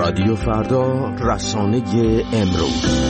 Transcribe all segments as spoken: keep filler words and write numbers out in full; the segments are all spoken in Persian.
رادیو فردا، رسانه امروز.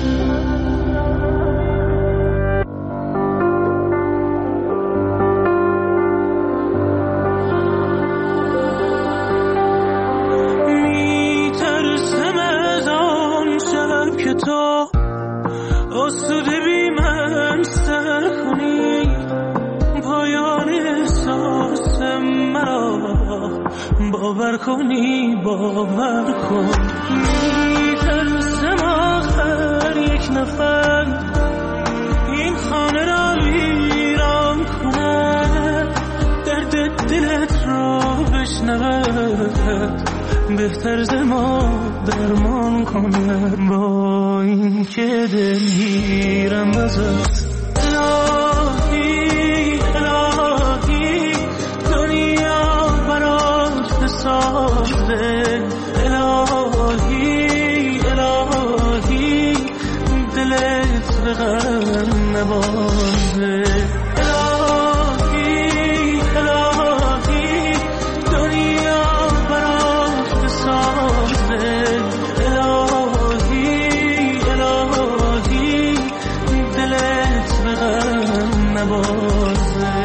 میترسم از آن شب که تو آسوده بی من سر کنی، پایان احساس مرا باور کنی، باور کن. میترسم آخر یک نفر این خانه را ویران کنه، درد دلت را بشنود، بهتر ز ما درمان کنه. با این که دلگیرم ازت الهی الهی، دنیا برات بسازه، الهی الهی، دلت به غم نبازه، الهی الهی، دنیا برات بسازه، الهی الهی، دلت به غم نبازه.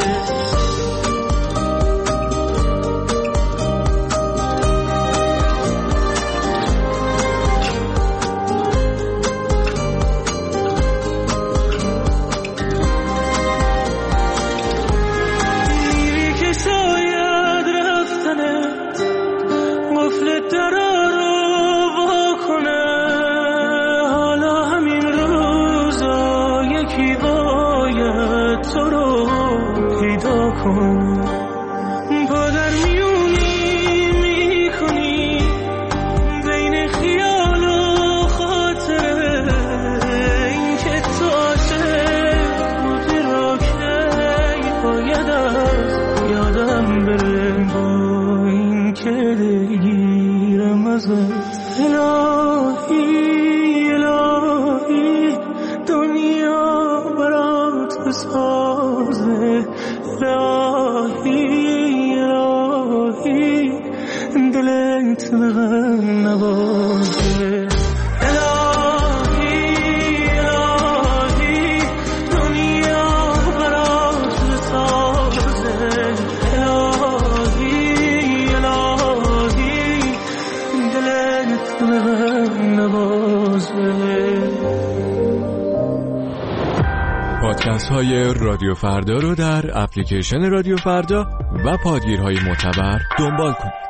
پادکست های رادیو فردا رو در اپلیکیشن رادیو فردا و پادگیرهای معتبر دنبال کنید.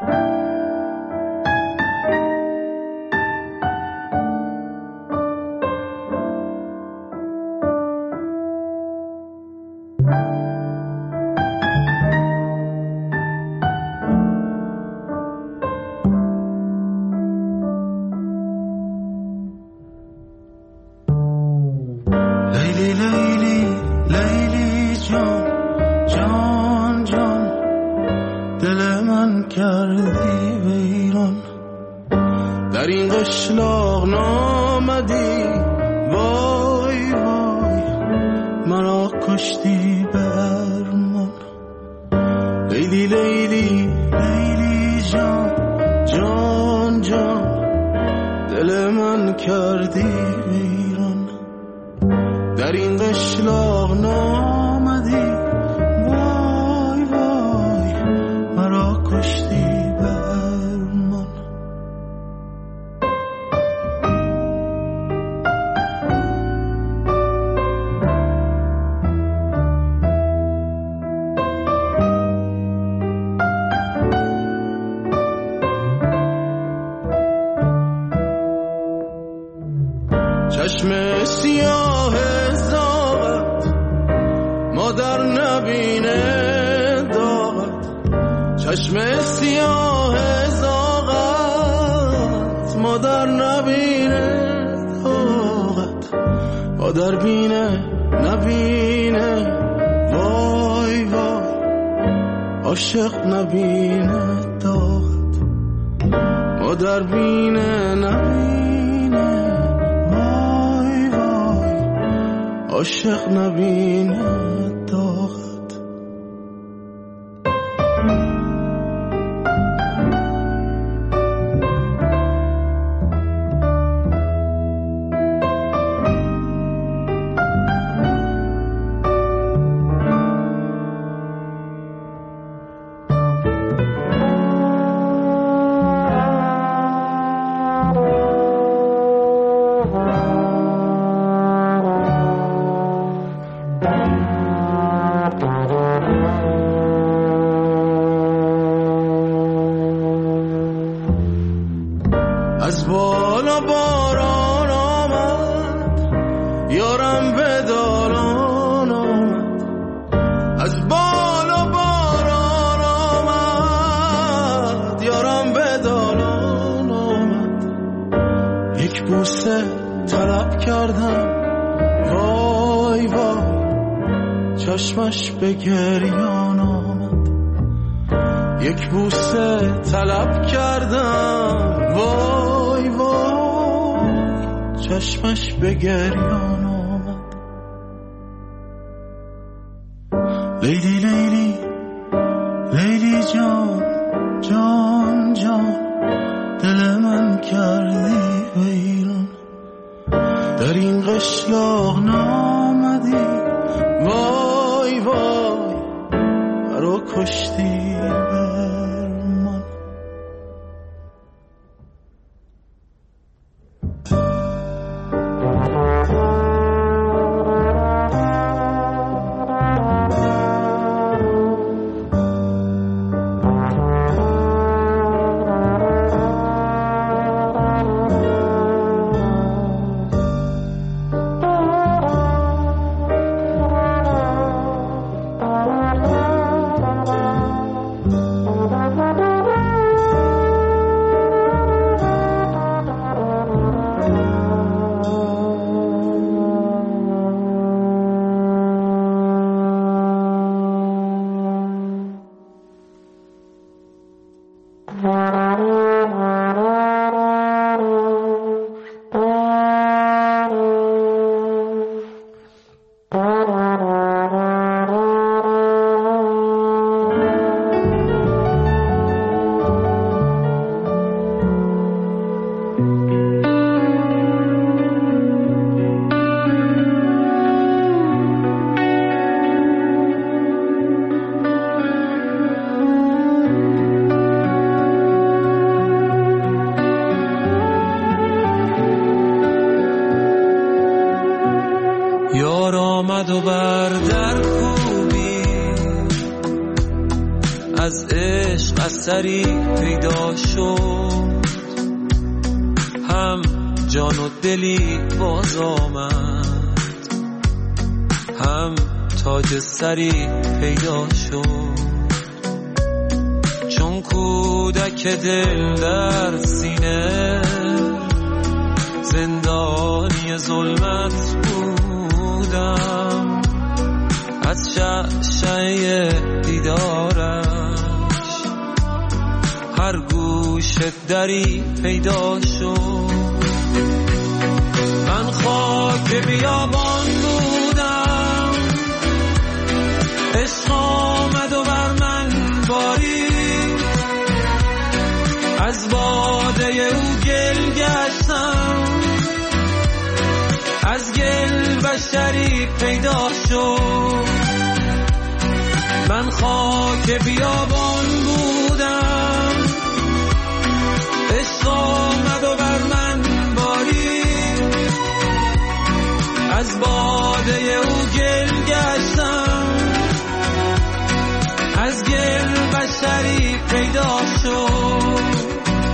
چشم سیاه زاغت مادر نبینه داغت، چشم سیاه زاغت مادر نبینه داغت، مادر بینه نبینه وای وای، عاشق نبینه داغت، مادر بینه نبینه عاشق نبینه داغت. یک بوسه طلب کردم، وای وای چشمش به گریان آمد. یک بوسه طلب کردم، وای وای چشمش به گریان آمد. لیلی لیلی لیلی جان جان جان، دل من کردی ویران، در این قشلاق نامدی، وای وای مرا کشتی برمان. یار آمد و بر در کوبی، از عشق اثری پیدا شد، هم جان و دلی باز آمد، هم تاج سری پیدا شد. چون کودک دل در سینه، زندانی ظلمت بودم، از شعشعه دیدارش هر گوش دری پیدا شد. من خاک بیابان بودم، عشق آمد و بر من بارید، از باده او گل گشتم، از گل بشری پیدا شد. من خاک بیابان بودم، عشق آمد و بر من بارید، از باده او گل گشتم، از گل بشری پیدا شد.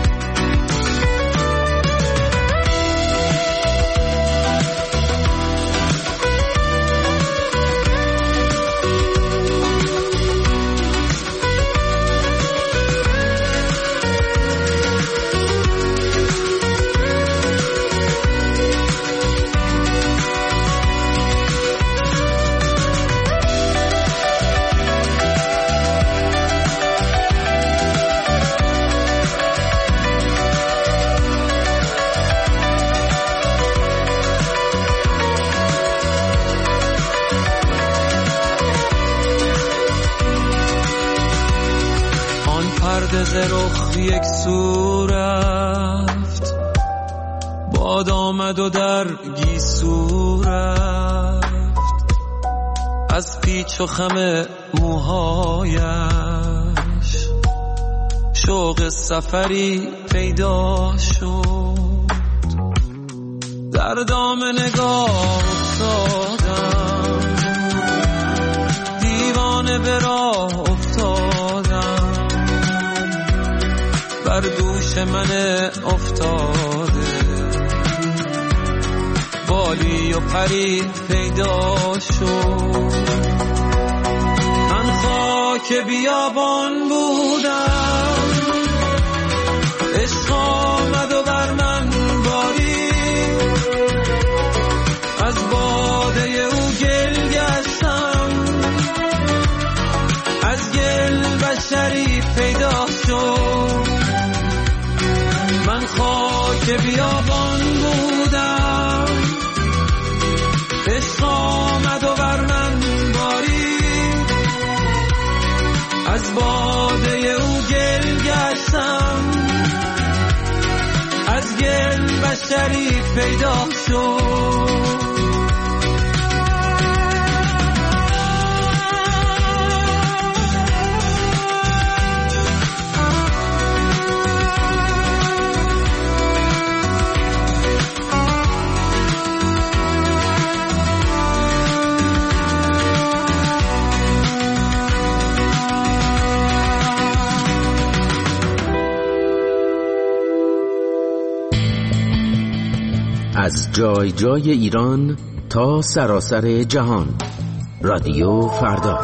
ز رخ یک سو رفت، باد آمد و در گیسو رفت، از پیچ و خم موهایش شوق سفری پیدا شد. در دام نگاه افتادم، دیوانه به راه افتادم، بر دوش من افتاده بالی و پری پیدا شد. من خاک بیابان بودم، عشق آمد و بر من بارید، که بیابان بودم، عشق آمد و بر من بارید، از باده او گل گشتم، از گل بشری پیدا شد. از جای جای ایران تا سراسر جهان، رادیو فردا.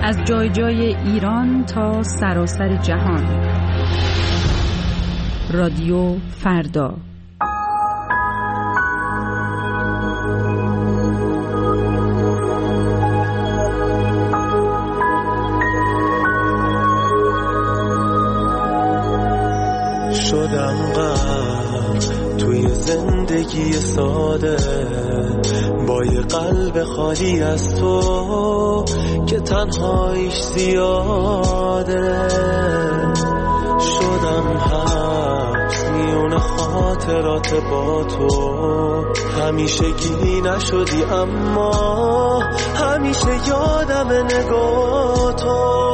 از جای جای ایران تا سراسر جهان. رادیو فردا. شدم غرق توی زندگی ساده با یه قلب خالی از تو که تنهاییش زیاده. شدم حبس میون خاطرات با تو، همیشه گی نشدی اما همیشه یادم نگاه تو.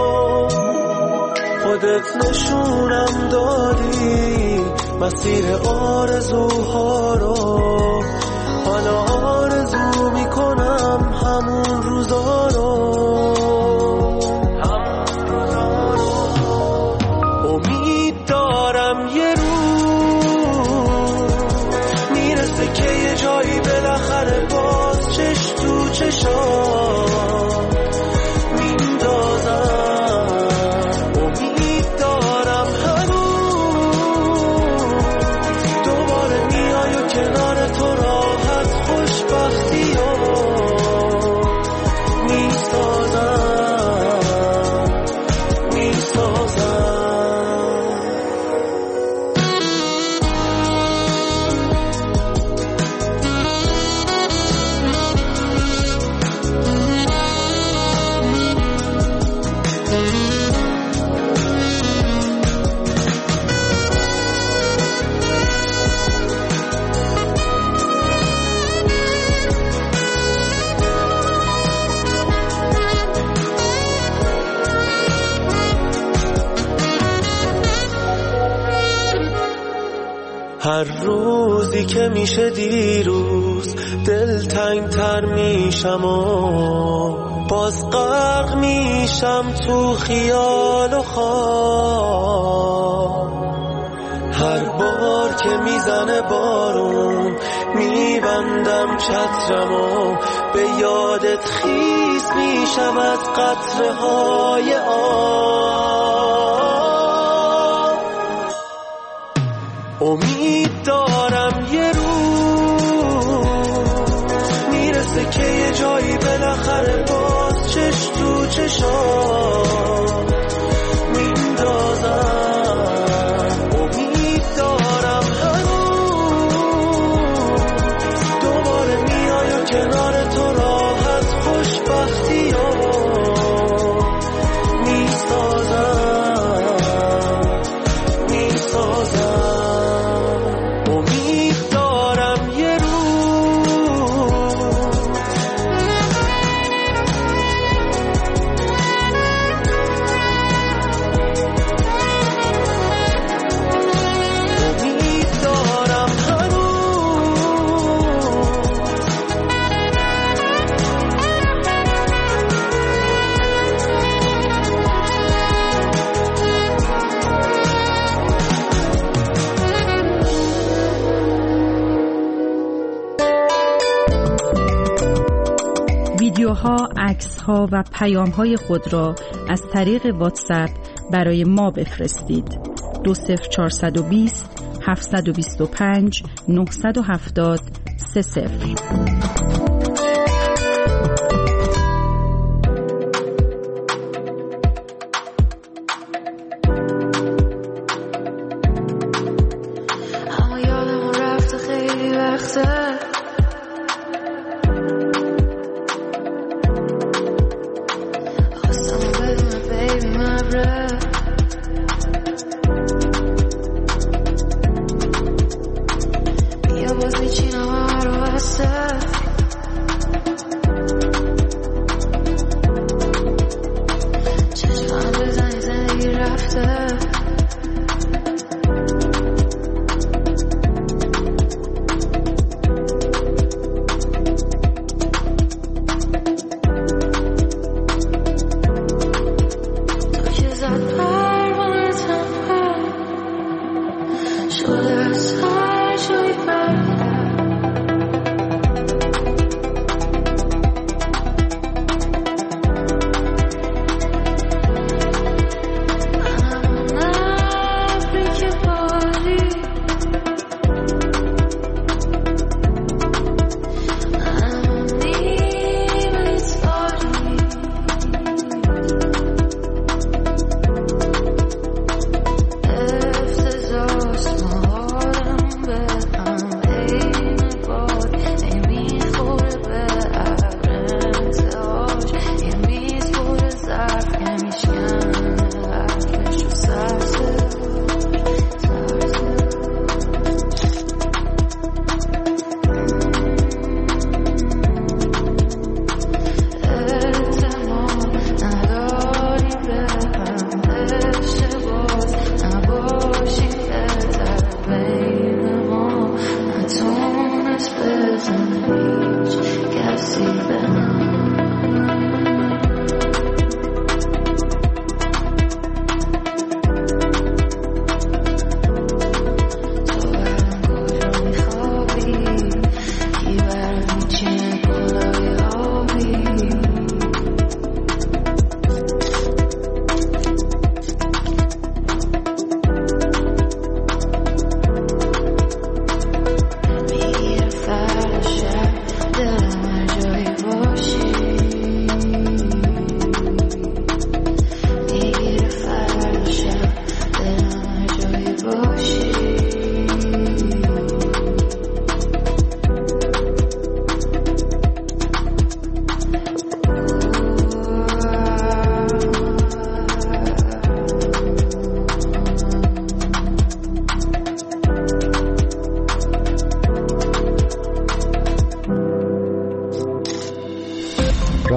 خودت نشونم دادی مسیر آرزوها رو، حالا آرزو میکنم همون روزا رو. همون روزا رو امید دارم یه روز میرسه که یه جایی بالاخره باز چش تو چشام میندازم. هر روزی که میشه دیروز دلتنگ تر میشم و باز غرق میشم تو خیال و خواب. هر بار که میزنه بارون میبندم چترم و به یادت خیس میشم از قطره های آب. امید دارم یه روز میرسه که یه جایی بالاخره باز چش تو چشام میندازم. امید دارم هنوز دوباره میای و کنار تو راحت خوشبختی ها میسازم میسازم. ویدیوها، عکس‌ها و پیام‌های خود را از طریق واتساپ برای ما بفرستید. دو صفر چهارصد و بیست هفتصد و بیست و پنج نهصد و هفتاد سه صفر. Cause I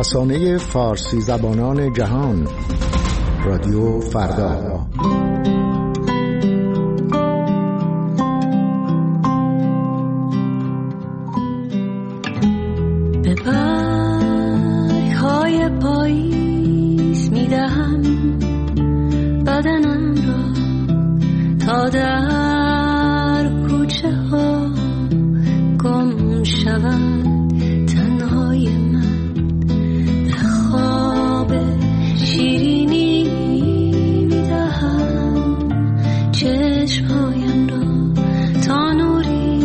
رسانه فارسی زبانان جهان، رادیو فردا. به برگ‌های پاییز می‌دهم بدنم را تا در کوچه ها گم شود. تنهای من به خواب شیرینی می‌دهم چشمهایم را تا نوری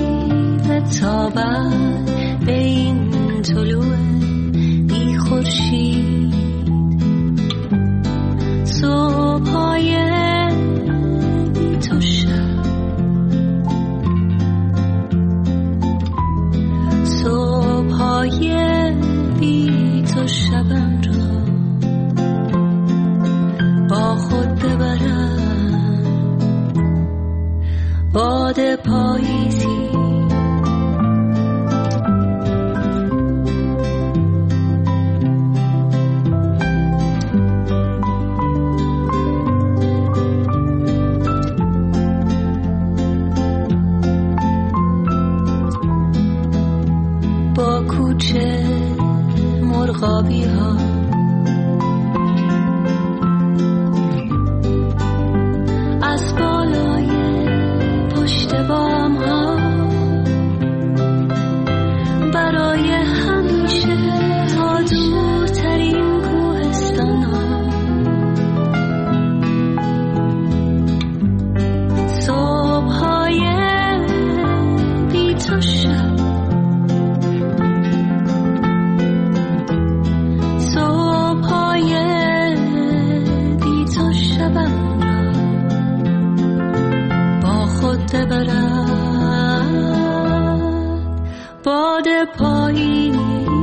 بتابد به این طلوع بی خورشید. صبح‌های بی تو شب، صبح‌های بی تو شبم را با خود ببرم. باد پاییزی کوچه مرغابی ها، از بالای پشت بام ها، برای همیشه تا دورترین کوهستان ها. صبح‌های بی تو شب، ببرد باد پاییزی.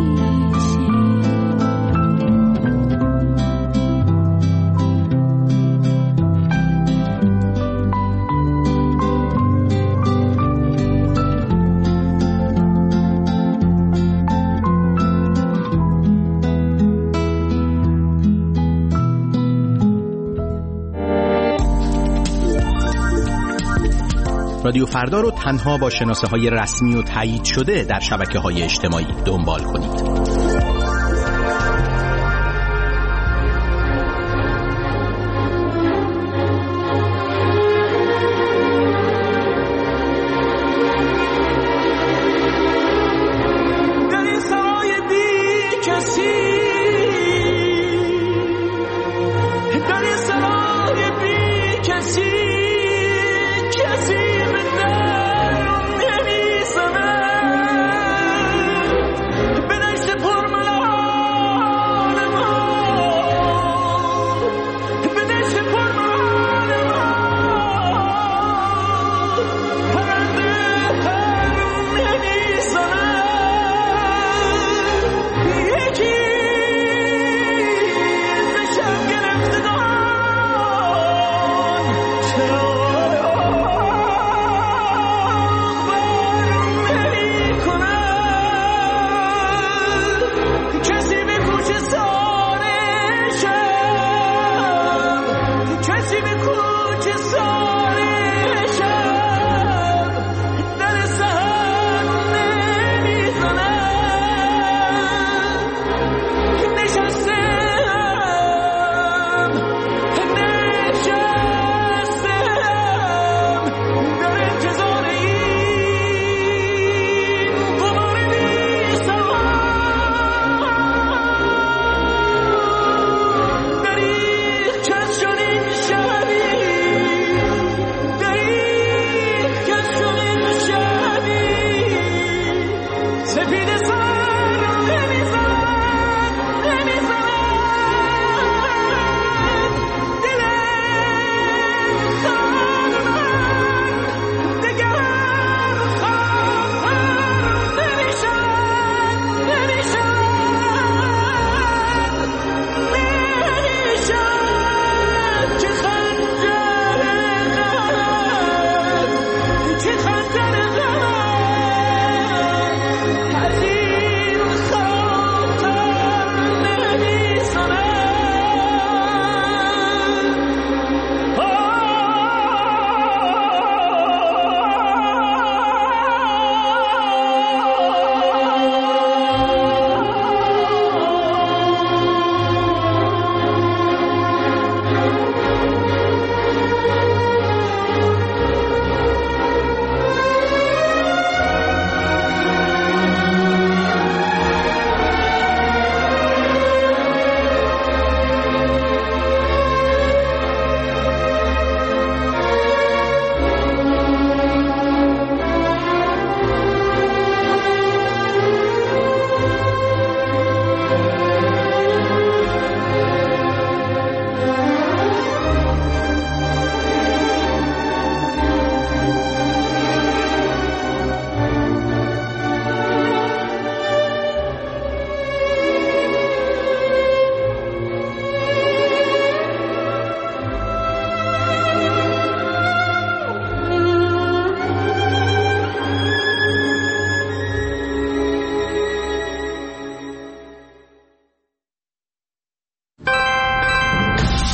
رادیو فردا رو تنها با شناسه های رسمی و تایید شده در شبکه های اجتماعی دنبال کنید.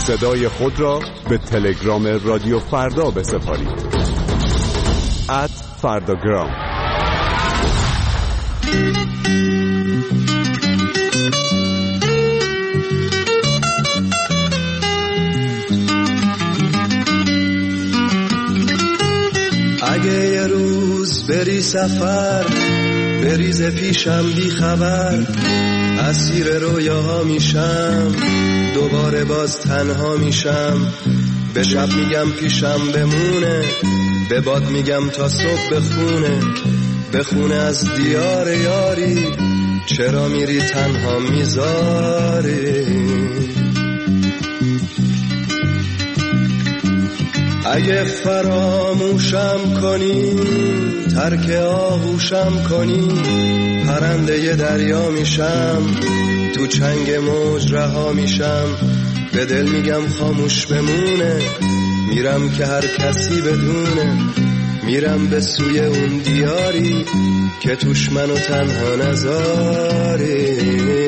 صدای خود را به تلگرام رادیو فردا بسپارید. ات فرداگرام. اگه یه روز بری سفر بریز پیشم بی خبر، اسیر رویاها میشم، دوباره باز تنها میشم. به شب میگم پیشم بمونه، به باد میگم تا صبح بخونه، بخونه از دیار یاری، چرا میری تنها میذاری. اگه فراموشم کنی، ترک آغوشم کنی، پرنده ی دریا میشم، تو چنگ موج رها میشم. به دل میگم خاموش بمونه، میرم که هر کسی بدونه، میرم به سوی اون دیاری که توش منو تنها نذاری.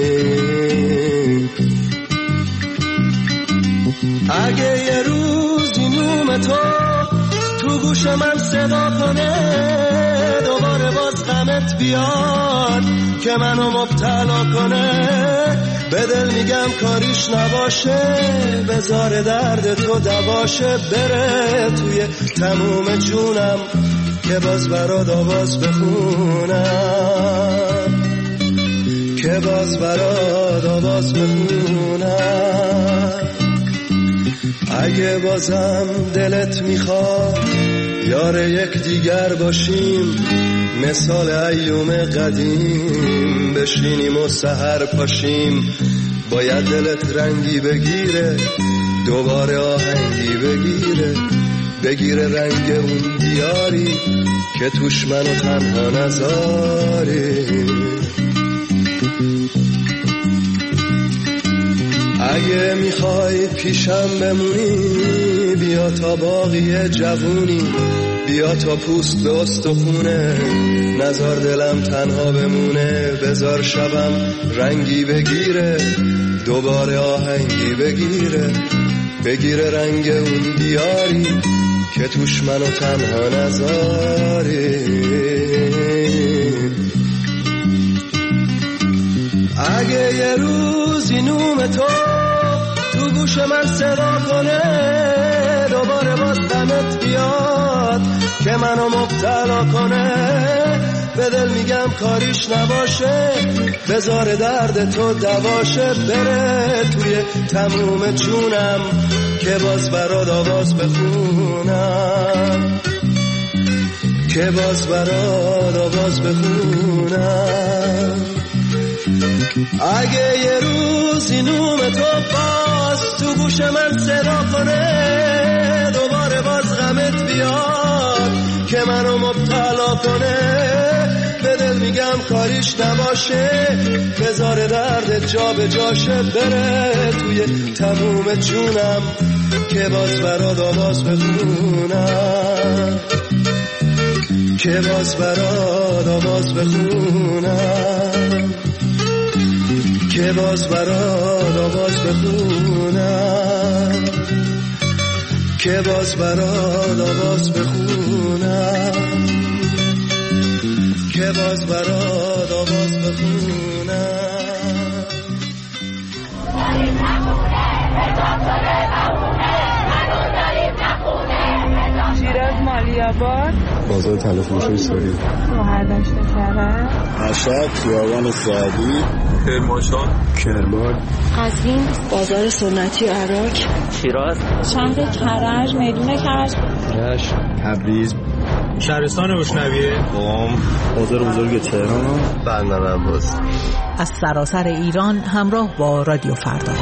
اگه یه روزی نوم تو تو گوش من صدا کنه، دوباره باز غمت بیاد که منو مبتلا کنه، به دل میگم کاریش نباشه، بذار درد تو دواشه، بره توی تموم جونم که باز برات آواز بخونم، که باز برات آواز بخونم. اگه بازم دلت میخواد یار یک دیگر باشیم، مثال ایوم قدیم بشینیم و سحر پاشیم، باید دلت رنگی بگیره، دوباره آهنگی بگیره، بگیره رنگ اون دیاری که توش منو تنها نذاری. اگه میخوای پیشم بمونی، بیا تا باقی جوونی، بیا تا پوست به استخونه، نذار دلم تنها بمونه، بذار شبم رنگی بگیره، دوباره آهنگی بگیره، بگیره رنگ اون دیاری که توش منو تنها نذاری. اگه یه روزی نوم تو تو گوش من صدا کنه، دوباره باز غمت بیاد که منو مبتلا کنه، به دل میگم کاریش نباشه، بذار درد تو دواشه، بره توی تموم جونم که باز برات آواز بخونم، که باز برات آواز بخونم. اگه یه روزی نوم تو باز تو گوش من صدا کنه، دوباره باز غمت بیاد که منو مبتلا کنه، به دل میگم کاریش نباشه، بذار درد جا به جاشه، بره توی تموم جونم که باز برات آواز بخونم، که باز برات آواز بخونم، که باز برات آواز بخونم، که باز برات آواز بخونم، که باز برات آواز بخونم. شیراز مالیاباد، بازار تلفروش ایستاری، مهردشت کرد، مشهد خیابان سعدی، کرمانشاه، کرمان، قزوین، بازار سنتی عراق، شیراز، شهر کرج، میدون کرج، رشت، تبریز، شهرستان روشنویه، قم، بازار بزرگ تهران، بندر عباس. از سراسر ایران همراه با رادیو فردا.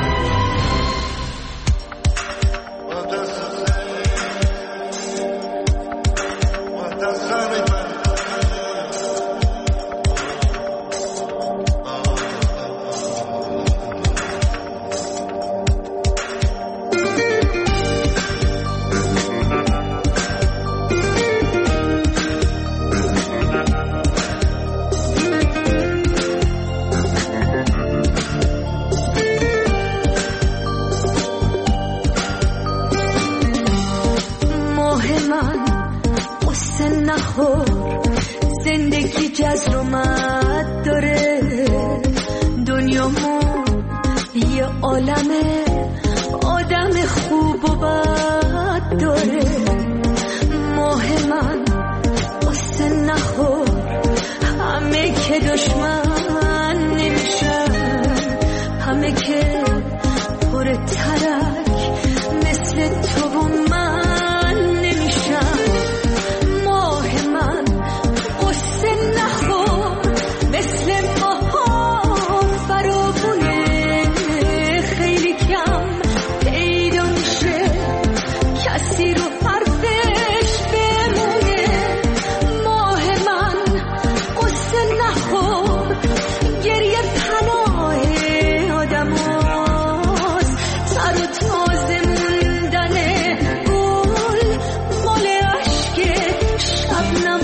نخور زندگی جذر و مد داره دنیامون یه عالمه آدم خوب و بد داره ماه من قصه نخور همه که دشمن نمیشن همه که پر ترک مثل تو و من نمیشن ماه من قصه نخور مثل ماها فراوونه خیلی کم پیدا میشه کسی رو حرفش بمونه ماه من قصه نخور گریه پناه آدم هاست تر و تازه موندن گل مال عشق شبنم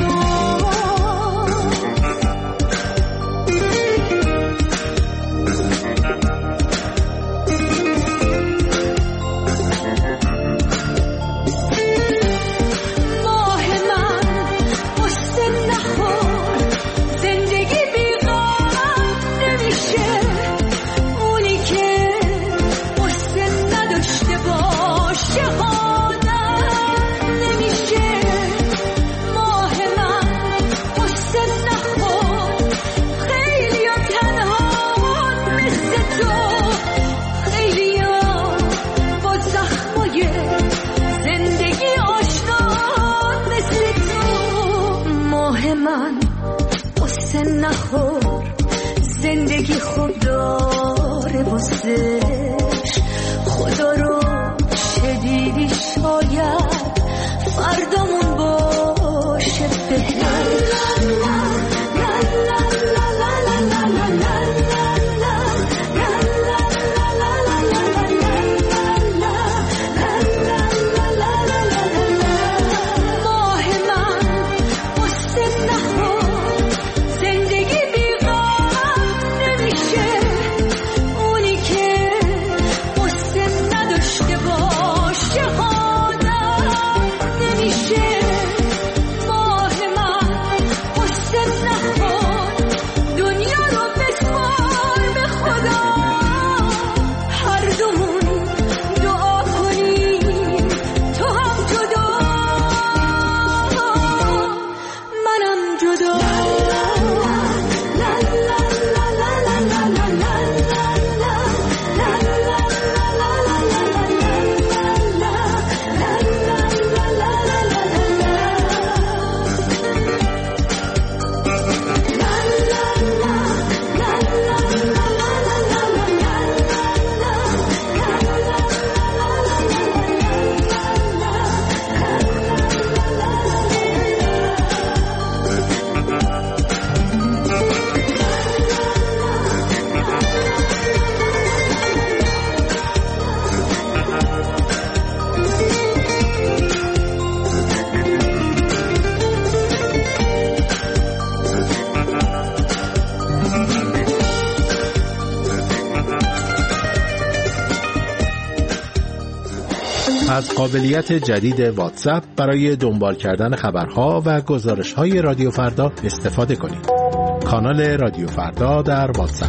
ماه من قصه نخور زندگی بیغم نمیشه اونی که قصه نداشته باشه آدم نمیشه ماه من قصه نخور خیلی ها تنها مثل تو خیلی ها با زخمای زندگی آشنا مثل تو ماه من قصه نخور زندگی خوب داره واسش خدا رو چه دیدی شاید فردامون باشه بهتر ماه من قصه نخور زندگی بیغم نمیشه اونی که قصه نداشته باشه آدم نمیشه ماه من قصه نخور دنیا رو بسپار به خدا هر دومون دعا کنیم تو هم جدا منم جدا از قابلیت جدید واتساپ برای دنبال کردن خبرها و گزارش‌های رادیو فردا استفاده کنید. کانال رادیو فردا در واتساپ.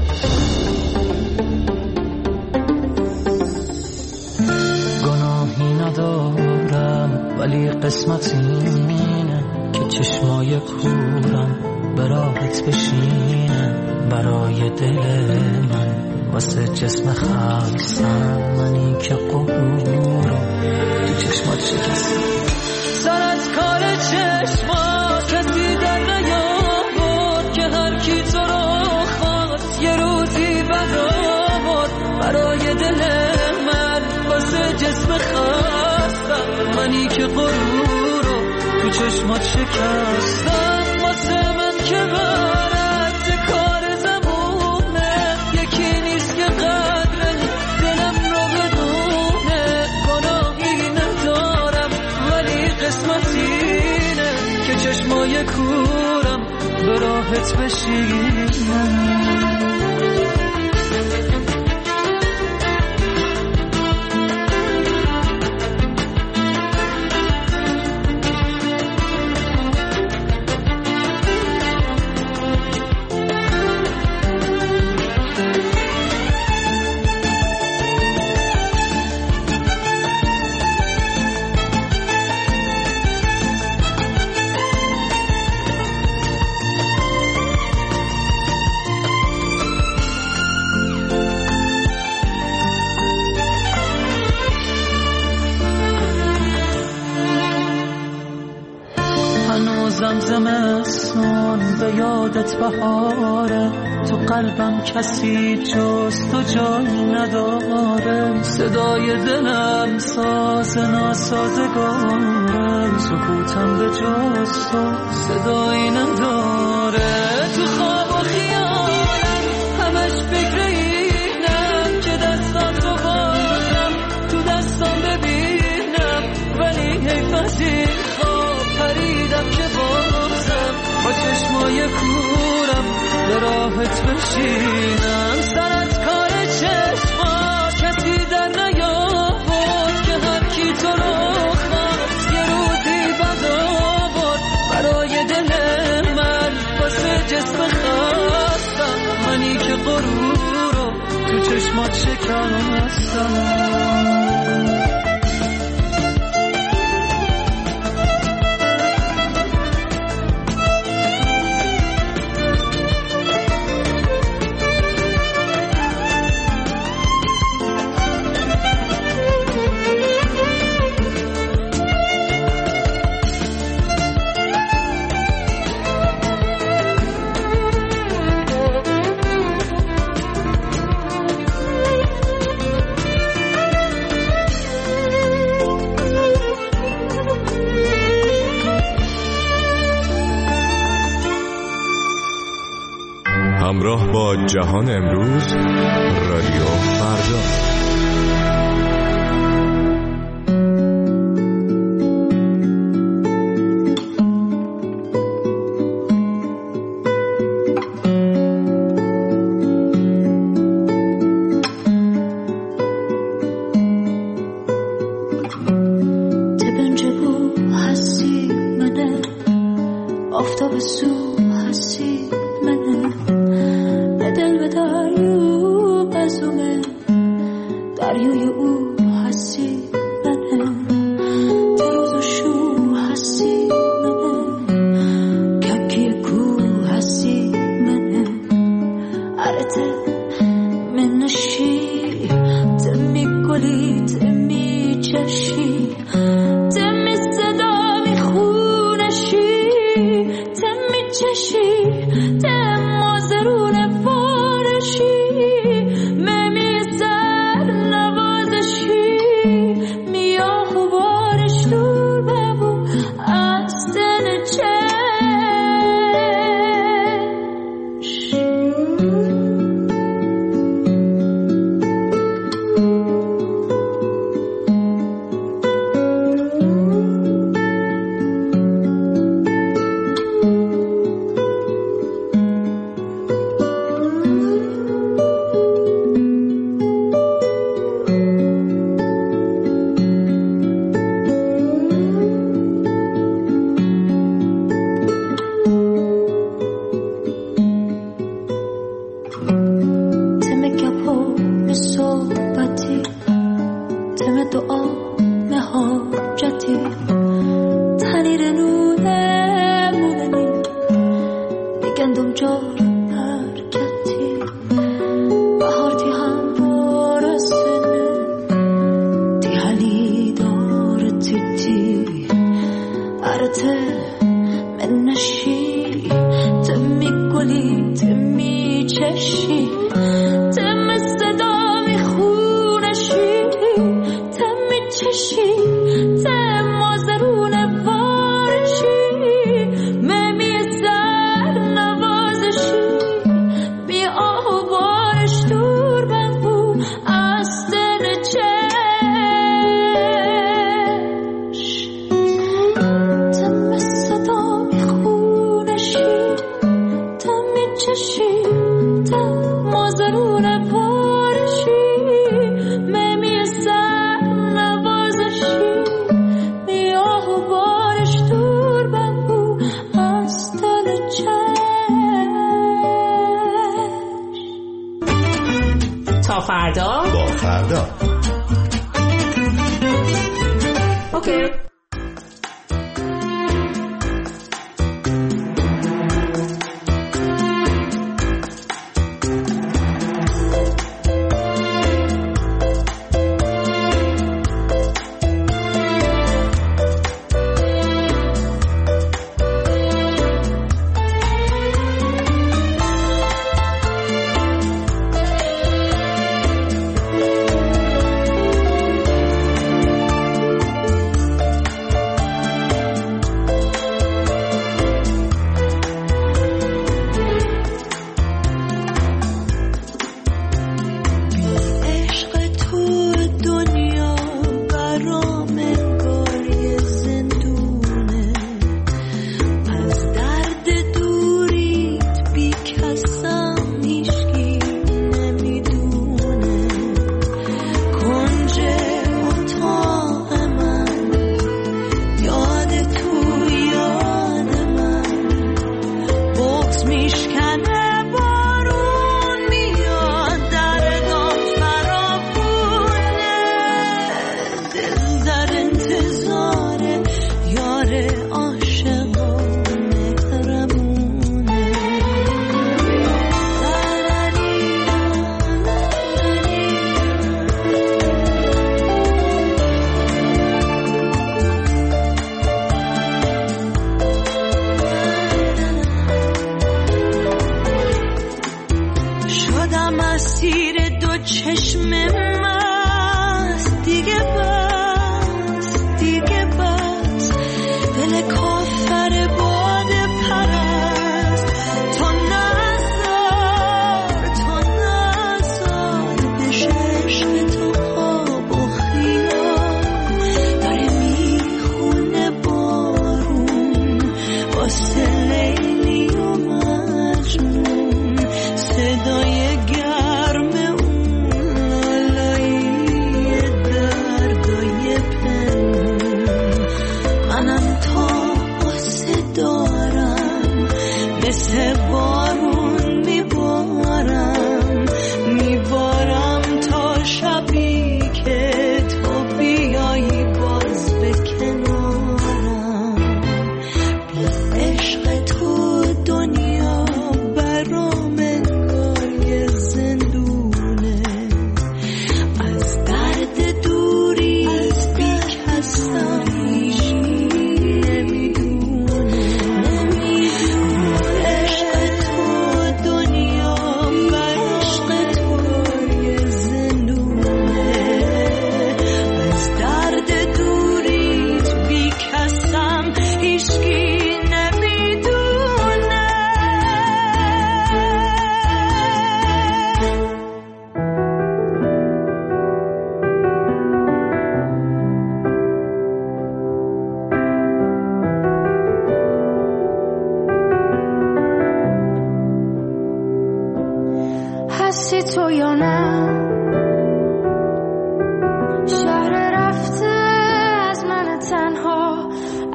گناهی ندارم ولی قسمت اینه که چشمای کورم به راحت بشینه برای دل من واسه جسم خستم منی که قبورم تو چشمات شکستم سرت کار چشمات کسی در نیاورد که هر کی تو رو خواست یه روزی برآورد برای دل من واسه جسم خستم منی که غرورم تو چشمات شکستم واسه من که برد کار زمونه یکی نیست که قدر دلم رو بدونه گناهی ندارم ولی قسمت اینه که چشمای کورم به راحت بشینم یادت بهاره، تو قلبم کسی جز تو جایی نداره. صدای دلم ساز ناسازگاره، سکوتم به جز تو صدایی نداره. تو خواب و خیالم همش فکر اینم که دستات رو بازم تو دستام ببینم، ولی حیف از این خواب پریدم که بازم با چشمای کورم به راحت بشینم. سرت کار چشما کسی در نیاورد که هر کی تو رو خواست یه روزی بد آورد. برای دل من واسه جسم خواستم، منی که غرور رو تو چشمات شکستم. همراه با جهان امروز، رادیو فردا. تا فردا با فردا. اوکی.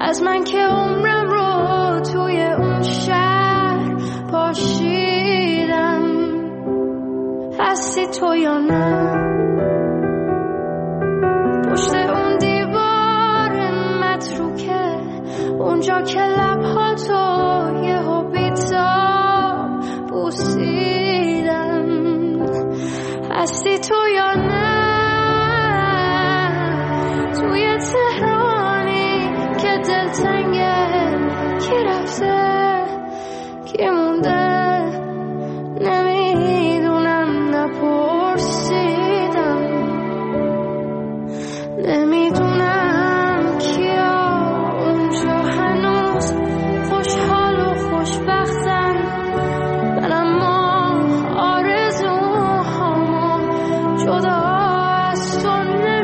از من که عمرم رو توی اون شهر پاشیدم. هستی تو یا نه پشت اون دیوار متروکه، اونجا که لبها تو یه ها بیتاب بوسیدم. هستی تو یا نه توی تهرانی که دلتنگه، کی رفته کی مونده نمیدونم، نپرسیدم. نمیدونم کیا اونجا هنوز خوشحال و خوشبختن، من اما آرزوهامو جدا از تو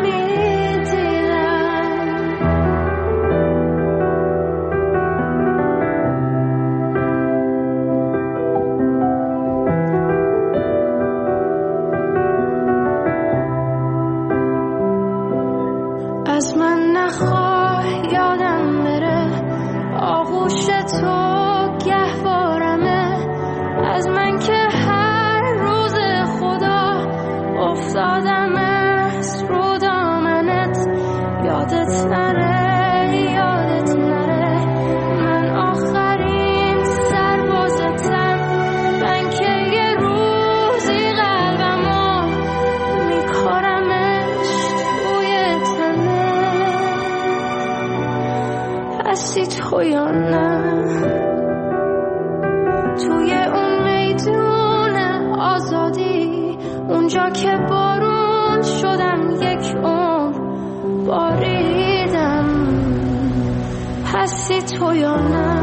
از من نخواه یادم بره، آغوش تو گهوارمه. از من که هر روز خدا افتادم از رو دامنت، یادت نره یادت نره من آخرین سربازتم. من که یه روزی قلبمو میکارمش توی تنه. هستی تو یا نه توی اون میدون آزادی، اونجا که بارون شدم یک عمر باریدم. هستی تو یا نه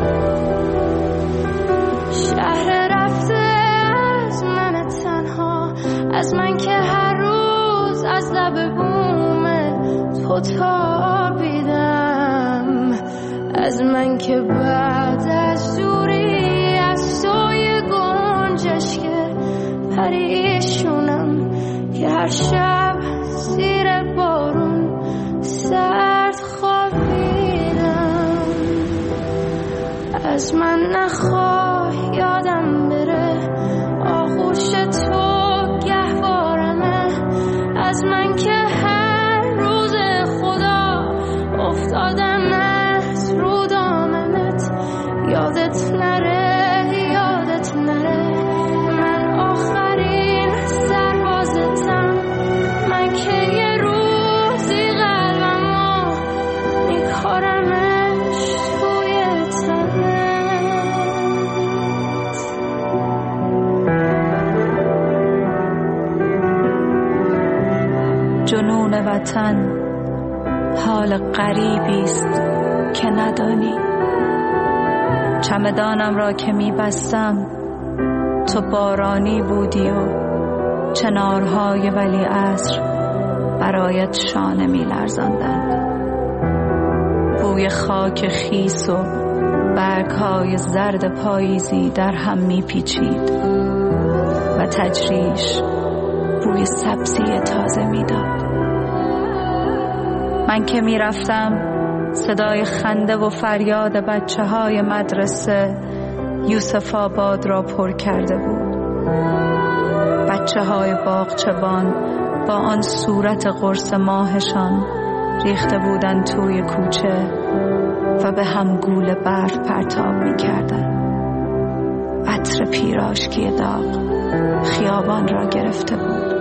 شهر رفته از من تنها، از من که هر روز از لب بوم تو تابیدم. از من که بعد از دوری از توی گنجش که پریشونم، که هر شب زیر بارون سرد خوابیدم. از من نخواه یادم بره، آغوش تو گهوارمه. از من که هر روز خدا افتادم از رو دامنت، یادت نره یادت نره من آخرین سربازتم. من که یه روزی قلبمو میکارمش توی تنت. جنون وطن حال غریبیست که ندانی. چمدانم را که میبستم تو بارانی بودی و چنارهای ولی عصر برایت شانه میلرزاندند. بوی خاک خیس و برگهای زرد پاییزی در هم میپیچید و تجریش بوی سبزی تازه میداد. من که میرفتم صدای خنده و فریاد بچه های مدرسه یوسف آباد را پر کرده بود. بچه های باغچبان با آن صورت قرص ماهشان ریخته بودند توی کوچه و به هم گول برف پرتاب می کردن. عطر پیراشکی داغ خیابان را گرفته بود.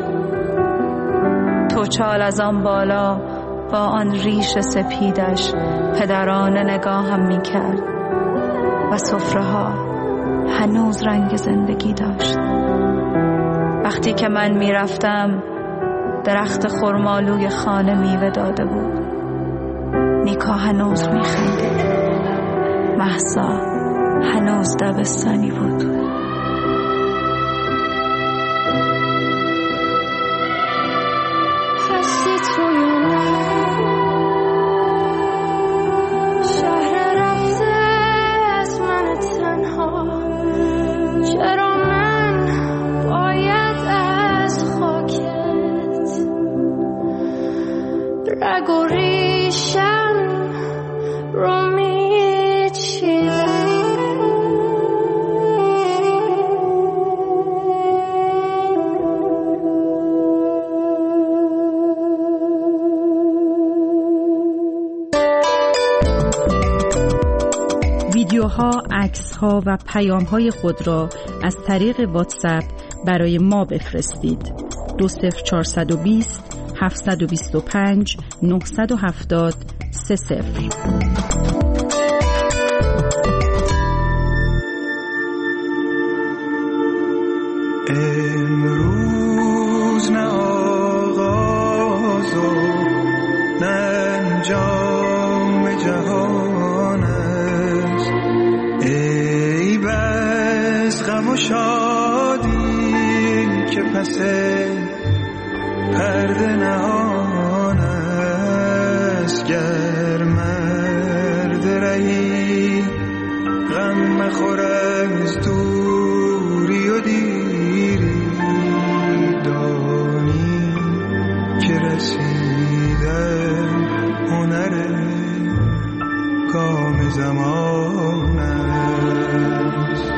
توچال از آن بالا با آن ریش سپیدش پدرانه نگاهم می کرد و سفره ها هنوز رنگ زندگی داشت. وقتی که من می رفتم درخت خرمالوی خانه میوه داده بود. نیکا هنوز می خندید. مهسا هنوز دبستانی بود. هستی تو یا نه شهر رفته از من تنها، چرا من باید از خاکت رگ و ریشم رو ویدیوها، عکس‌ها و پیام‌های خود را از طریق واتساپ برای ما بفرستید. دو صفر چهارصد و بیست هفتصد و بیست و پنج نهصد و هفتاد سه صفر. امروز نه آغاز و نه انجام جهان است، ای بس غم و شادی که پس پرده نهان است. گر مرد رهی غم مخور از دوری و دیری، دانی که رسیدن هنر گام زمان است.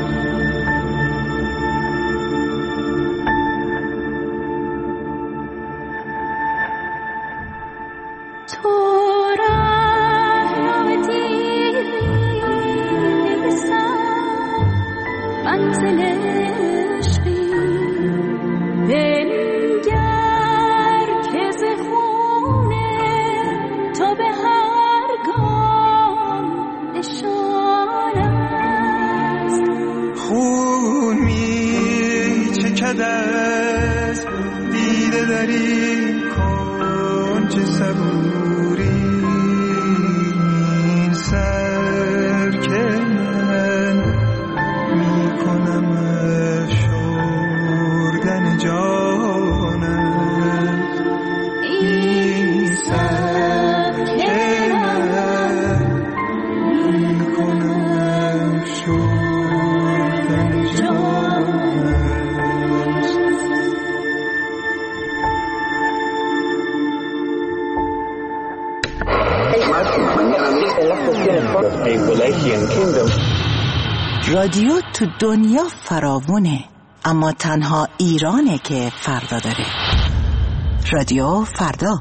رادیو تو دنیا فراوونه، اما تنها ایرانه که فردا داره. رادیو فردا.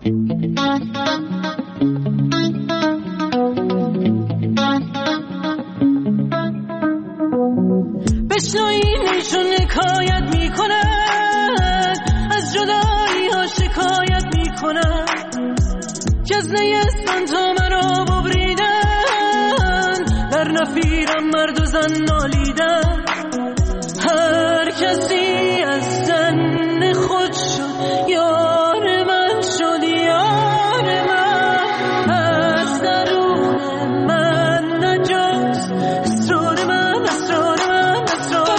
بشنوین ایشون حکایت میکنن، از جدایی ها شکایت میکنن، که از نیستن تا منو ببریدن، در نفیرم مرد و زن نالیدن. هر کسی از زن خود شد یار من شد، یار من از درون من نجاست، اسرار من اسرار من اسرار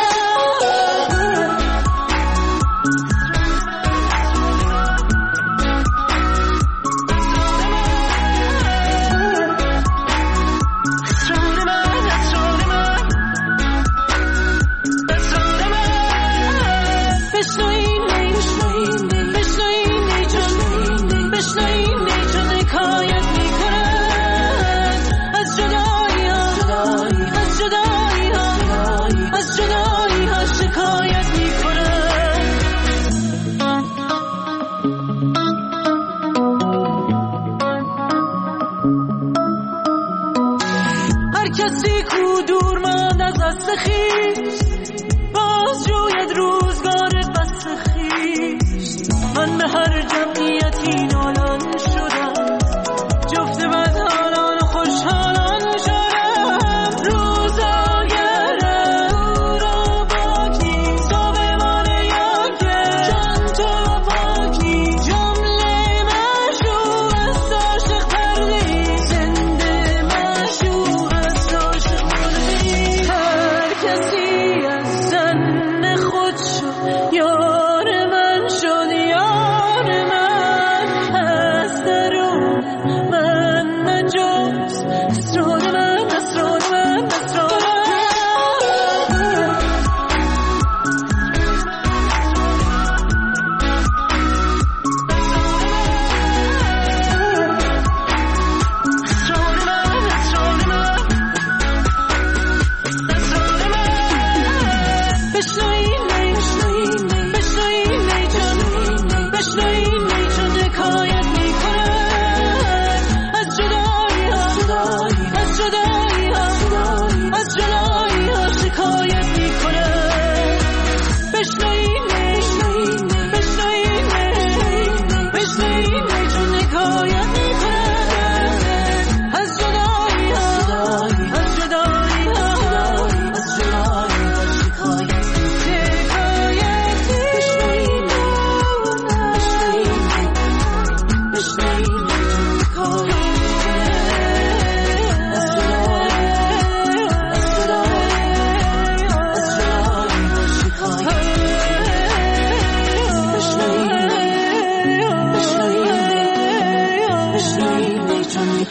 باز جوید روزگار بس خیش. من به هر جمعیتی نالان شدم، جفت بدحالان و خوشحالان شدم. روزاگرم او را باکی صبح من یاکه جان تو پاکی، جمله مشهور است عاشق پردهی، زنده مشهور است عاشق پردهی. هر کسی از زن خود شد یار من شد، یار من از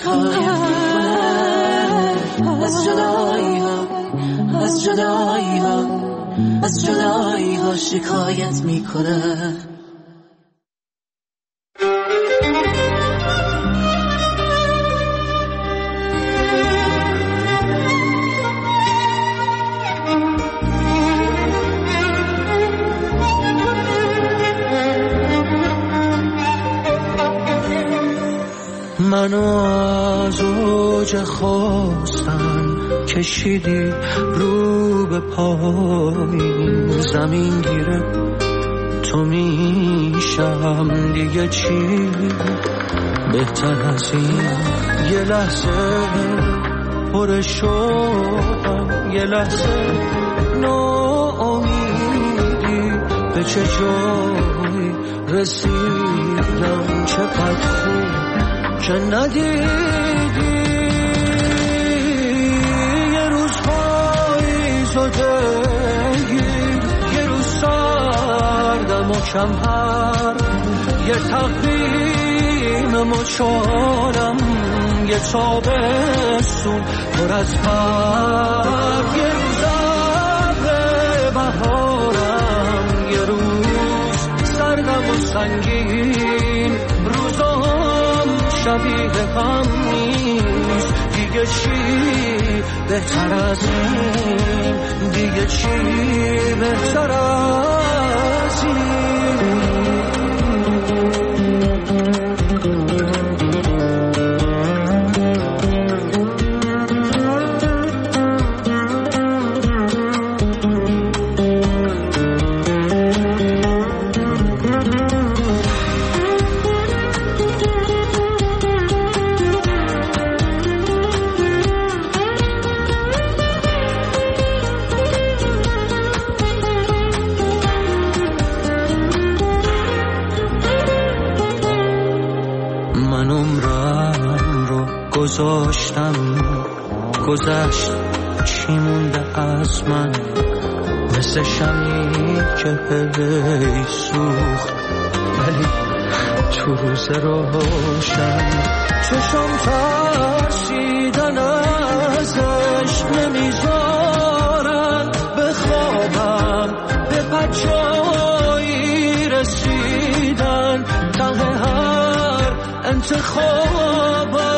شکایت میکنه، از جدایی ها، از جدایی ها، از جدایی ها شکایت میکنه. منو از اوج خواستن کشیدی رو به پایین، زمین گیره تو میشم دیگه چی بهتر از این. یه لحظه پر شدم، یه لحظه ناامیدی، به چه جایی رسیدم، چقدر خوب که ندیدی. یه روز پاییز و دلگیر، یه روز سردم و کمتر، یه تقویم مچانم، یه تابستون پر از برف، یه روز ابر بهارم، یه روز سردم و سنگین، روزام شبیه هم نیست. دیگه چی بهتر از این، دیگه چی بهتر از این. گذاشتم گذشت، چی مونده از من؟ مثل شمی که هی سوخت ولی تو روز روشن، چشم ترسیدن ازش نمیذارن بخوابم، به بچایی رسیدن ته هر انتخابم.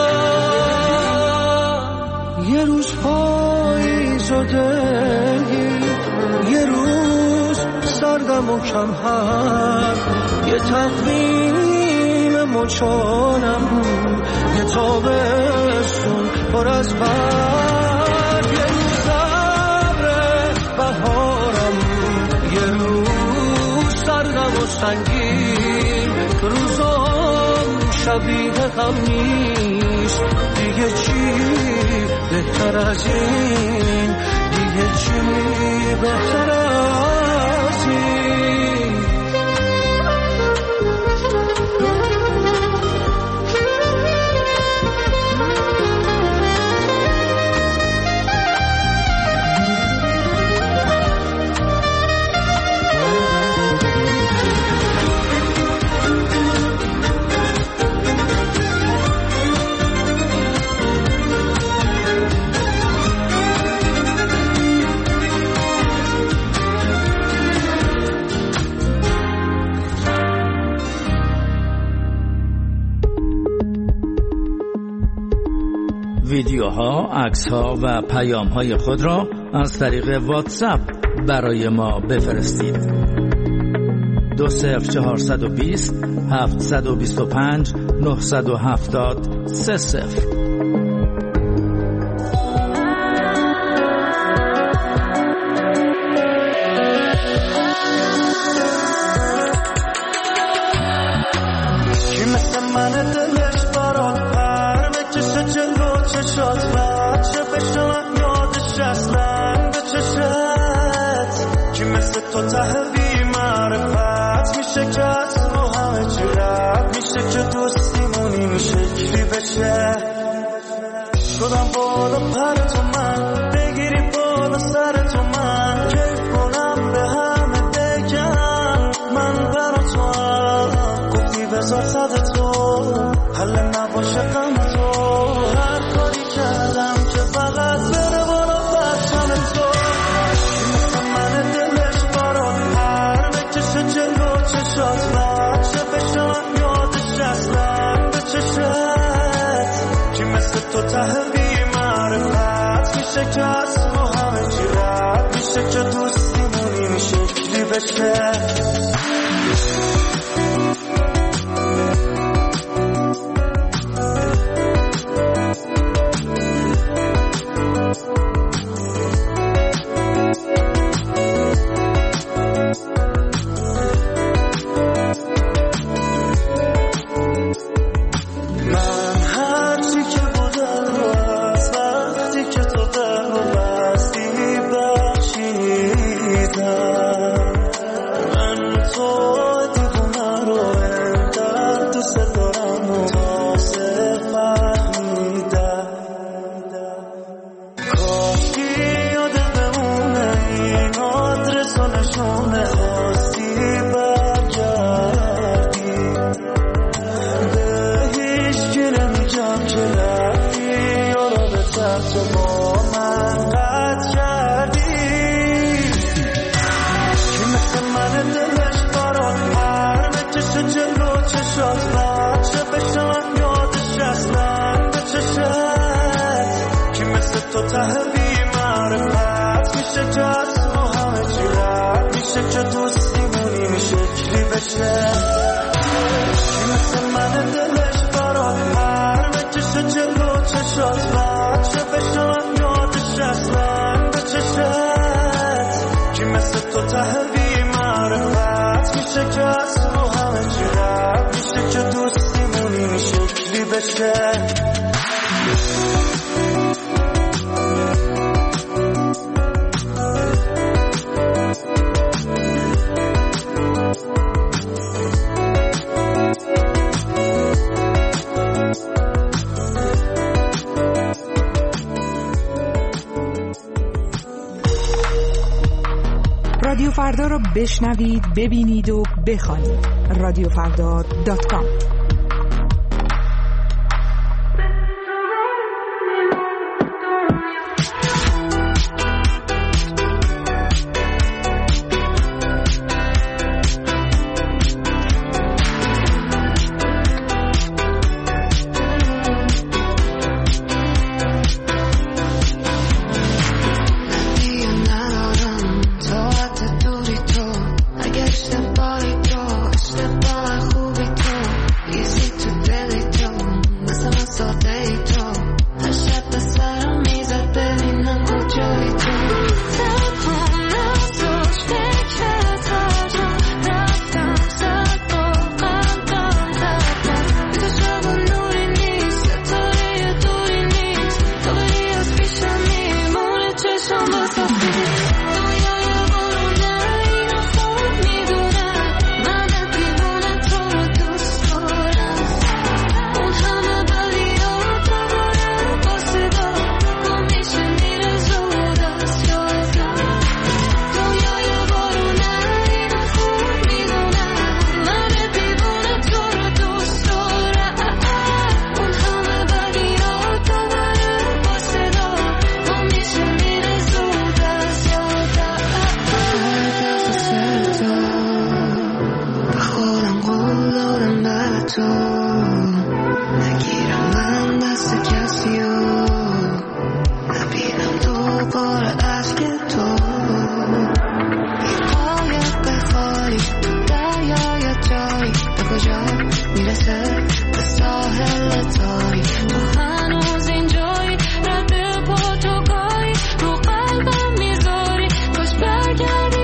یه روز پاییز و دلگیر، یه روز سردم و کمتر، یه تقویم مچانم، یه تابستون پر از برف، یه روز ابر بهارم، یه روز سردم و سنگین، روزام شبیه هم نیست. دیگه چی بهتر از این، دیگه چی بهتر از این. ویدیوها، عکس‌ها و پیام‌های خود را از طریق واتساپ برای ما بفرستید. دو صفر چهارصد و بیست هفتصد و بیست و پنج نهصد و هفتاد سه صفر. شدم بالا پر تو من، بگیری بالا سر تو من، کیف کنم به همه بگم من برا تو هم. گفتی بذار صد تو حل نباشه غم تو، بشه. تو ته بی‌معرفت میشه که از ما همه چی رد میشه که دوستیمونی میشه کلی بشه. کی مثل من دلش برات هر بکشه جلو چشات بچه بشم یادش اصلا به چشت. کی مثل تو ته بی‌معرفت میشه که از ما همه چی رد میشه که دوستیمونی میشه کلی بشه. رادیو فردا رو بشنوید، ببینید و بخوانید. رادیو فردا دات کام.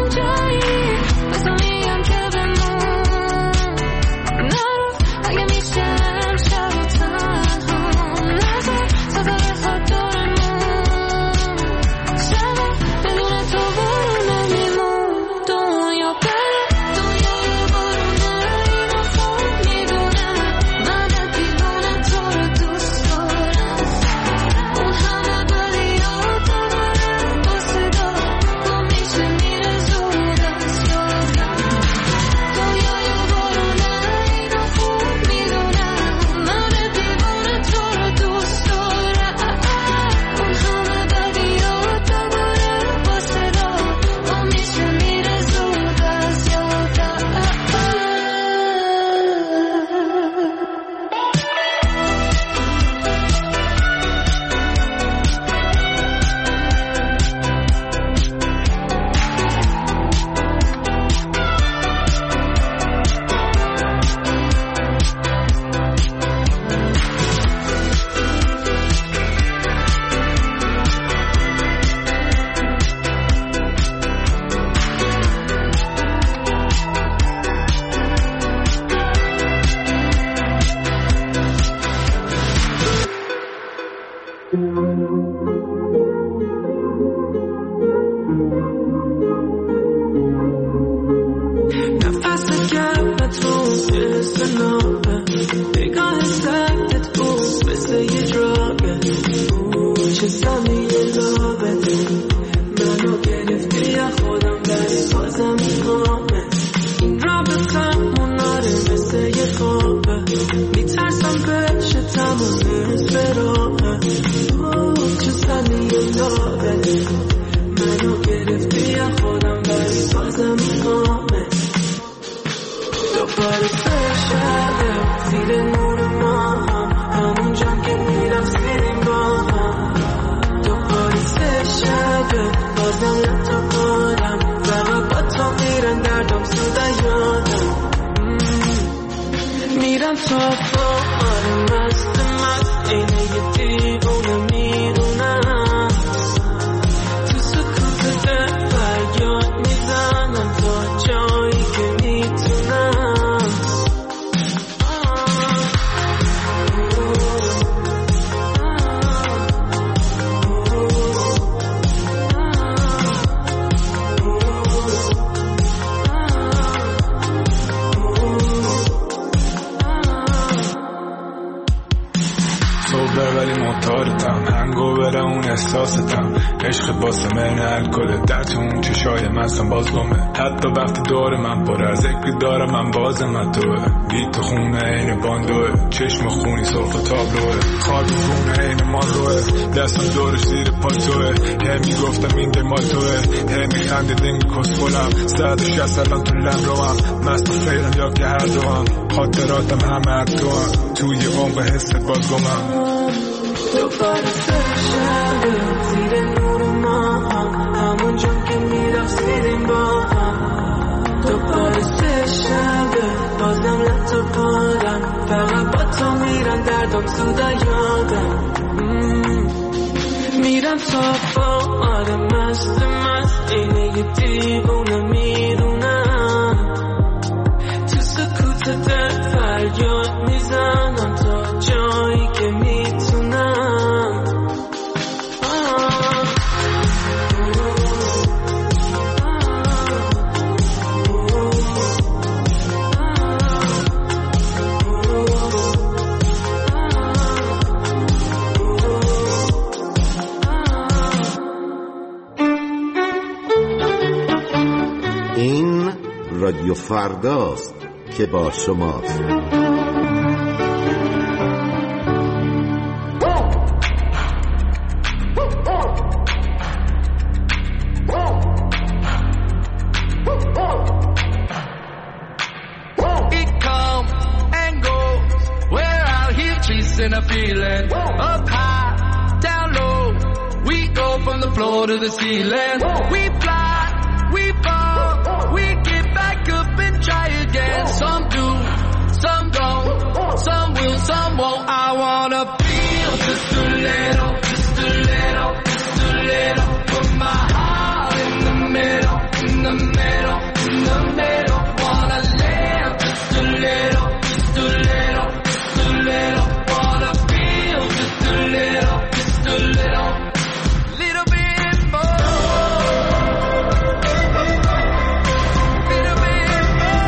I get me میرم تا پایان مست مست اینه یه دیوونه میدونم تو سکوت دل فریاد میزنم تا جایی که میتونم ولی معتادتم هنگو بره اون احساستم عشق باسه من الکل در تو اون چشای مستم باز گمه حتی وقتی دور من پره از ذکری دارم من باز من توه بی تو خونه این باندوه چشم خونی سرخ و تابلوه خواب خونه این مالوه دستم دورش زیر پاتوه هی میگفتم این ده مال توه هی میخنده دنگ کسخولم صد و شست الان تو لم روم مست و فیرم یا که هر دوام خاطراتم همه هر توام توی عمق حس باز گمم تو بارسه شبه زیر نور ما همون جا که میرسیدیم با هم تو بارسه شبه بازم لطو پادم فقط با تو میرن دردم سودا یادم میرم تا با آدم مست مست اینه یه دیوونه میدونم تو سکوت دل فریاد میزنم تا جایی که میتونم این رادیو فرداست که با شماست. And a feeling up high, down low. We go from the floor to the ceiling. We fly, we fall, we get back up and try again. Some do, some don't, some will, some won't. I wanna feel just a little, just a little, just a little. Put my heart in the middle, in the middle, in the middle. Wanna live just a little, just a little, just a little. Wanna feel just a little, just a little, little bit more, little bit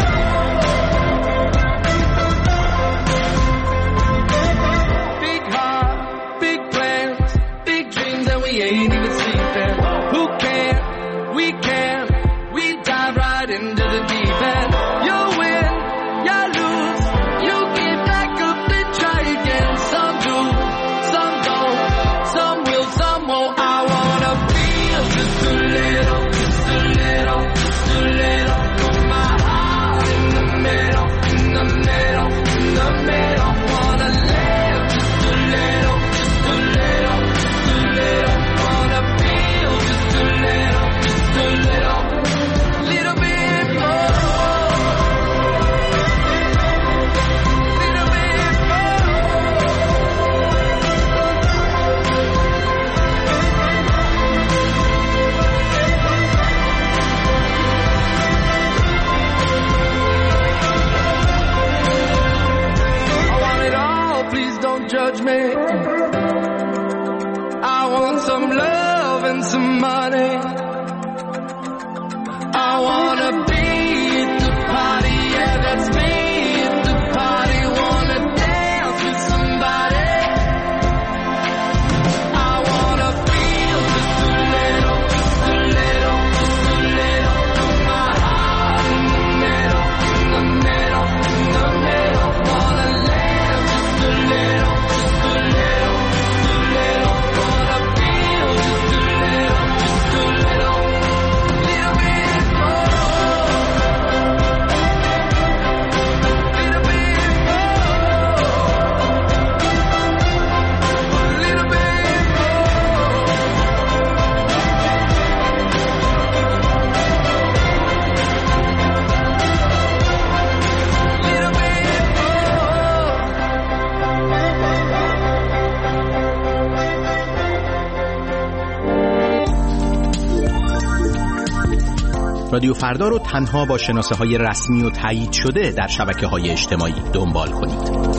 more. Big heart, big plans, big dreams that we ain't even sleeping. Who can? We can. We dive right into the deep end. You win, you lose, you get back up and try again. Some do, some don't, some will, some won't. I wanna feel just a little, just a little, just a little. Put my heart in the middle, in the middle, in the middle. Wanna live just a little, just a little, just a little. Wanna feel just a little, just a little, little bit more, little bit more. I want it all, please don't judge me. I want some love and some money. I wanna be at the party, yeah, that's me at the party. Wanna dance with somebody. I wanna feel just a little, just a little, just a little. Put my heart in the middle, in the middle, in the middle. Wanna live just a little, just a little, just a little. Wanna feel just a little, just a little. رادیو فردا رو تنها با شناسه های رسمی و تایید شده در شبکه های اجتماعی دنبال کنید.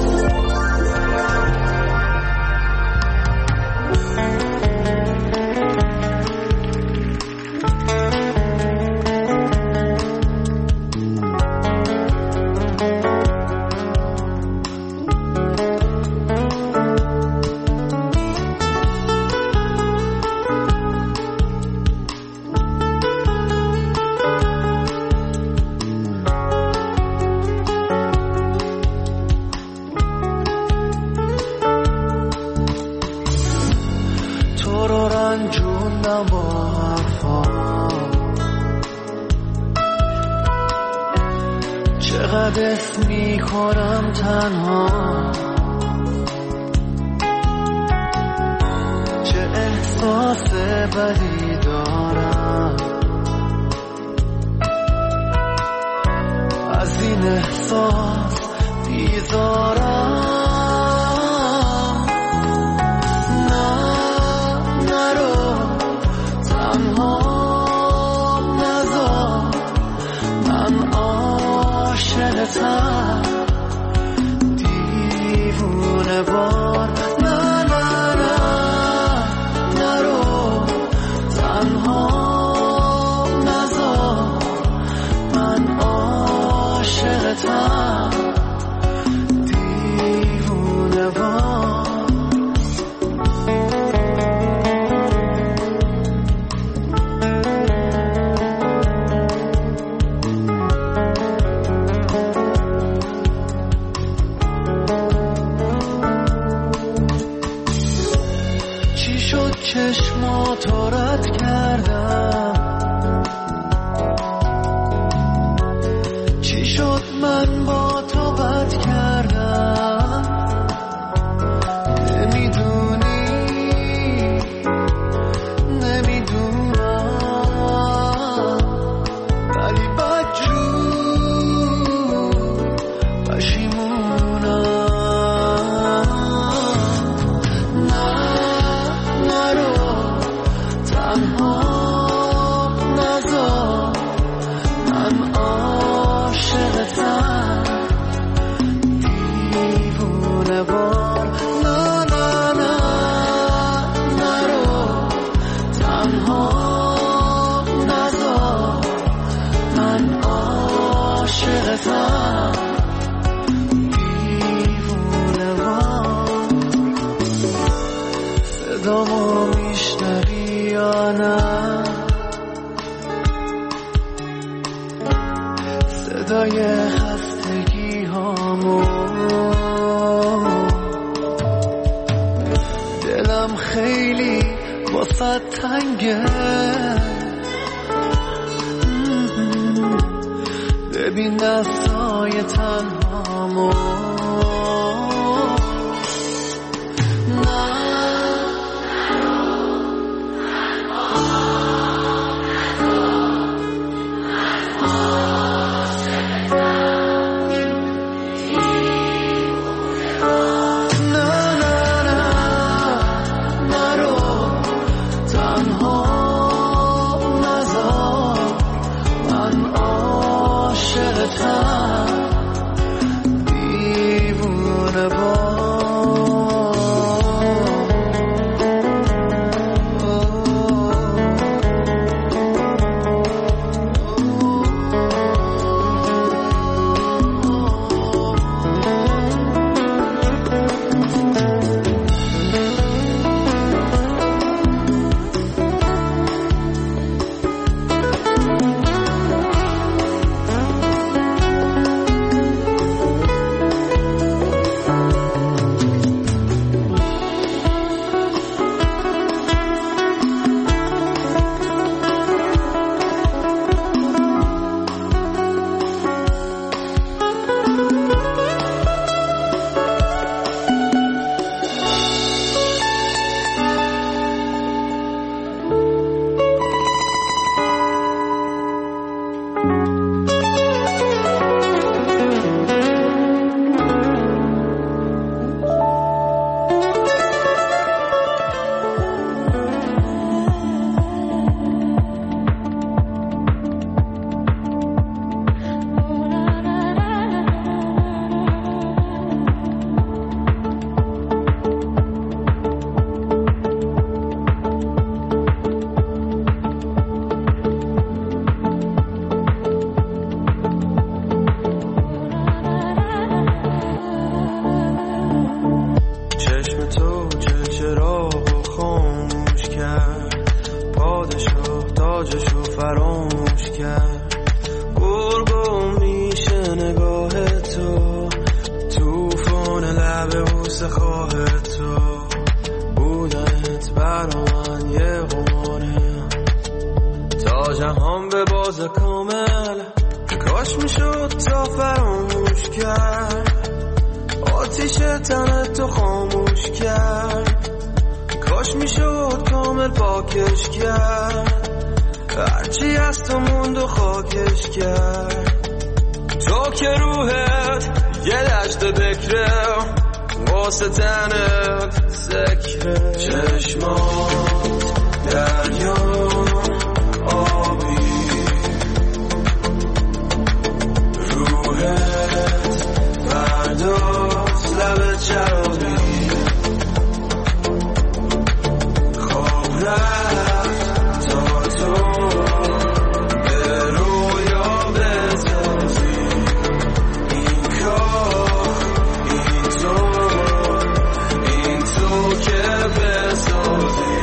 چقدر اسم می کنم تنها، چه احساس بدی دارم، از این احساس بیزارم. نه نرو تنها نذار، من عاشقتم دیوونه بار. نه نه نه نرو تنها نذار، من عاشقتم دیوونه بار. چشماتو رد کردم، چی شد من با تو بد کردم، نمیدونی نمیدونم، ولی بدجور پشیمونم. صدامو میشنوی یا نه؟ صدای خستگی هامو، دلم خیلی واسه تنگه، ببین دستای تنهامو. داره بوسه خواه تو بودنت برا من یه قماره تا جهان به باز کامل کاش میشد تا فراموش کرد آتیش تنت تو خاموش کرد کاش میشد کامل پاکش کرد هرچی از تو موند و خاکش کرد تو که روحت یه دشت بکره واسه تنت ذکره چشمات دریا آبی روحت برداز لب چرابی خواب رفت تا تو به رویا بتازی این کار این تو این تو که بسازی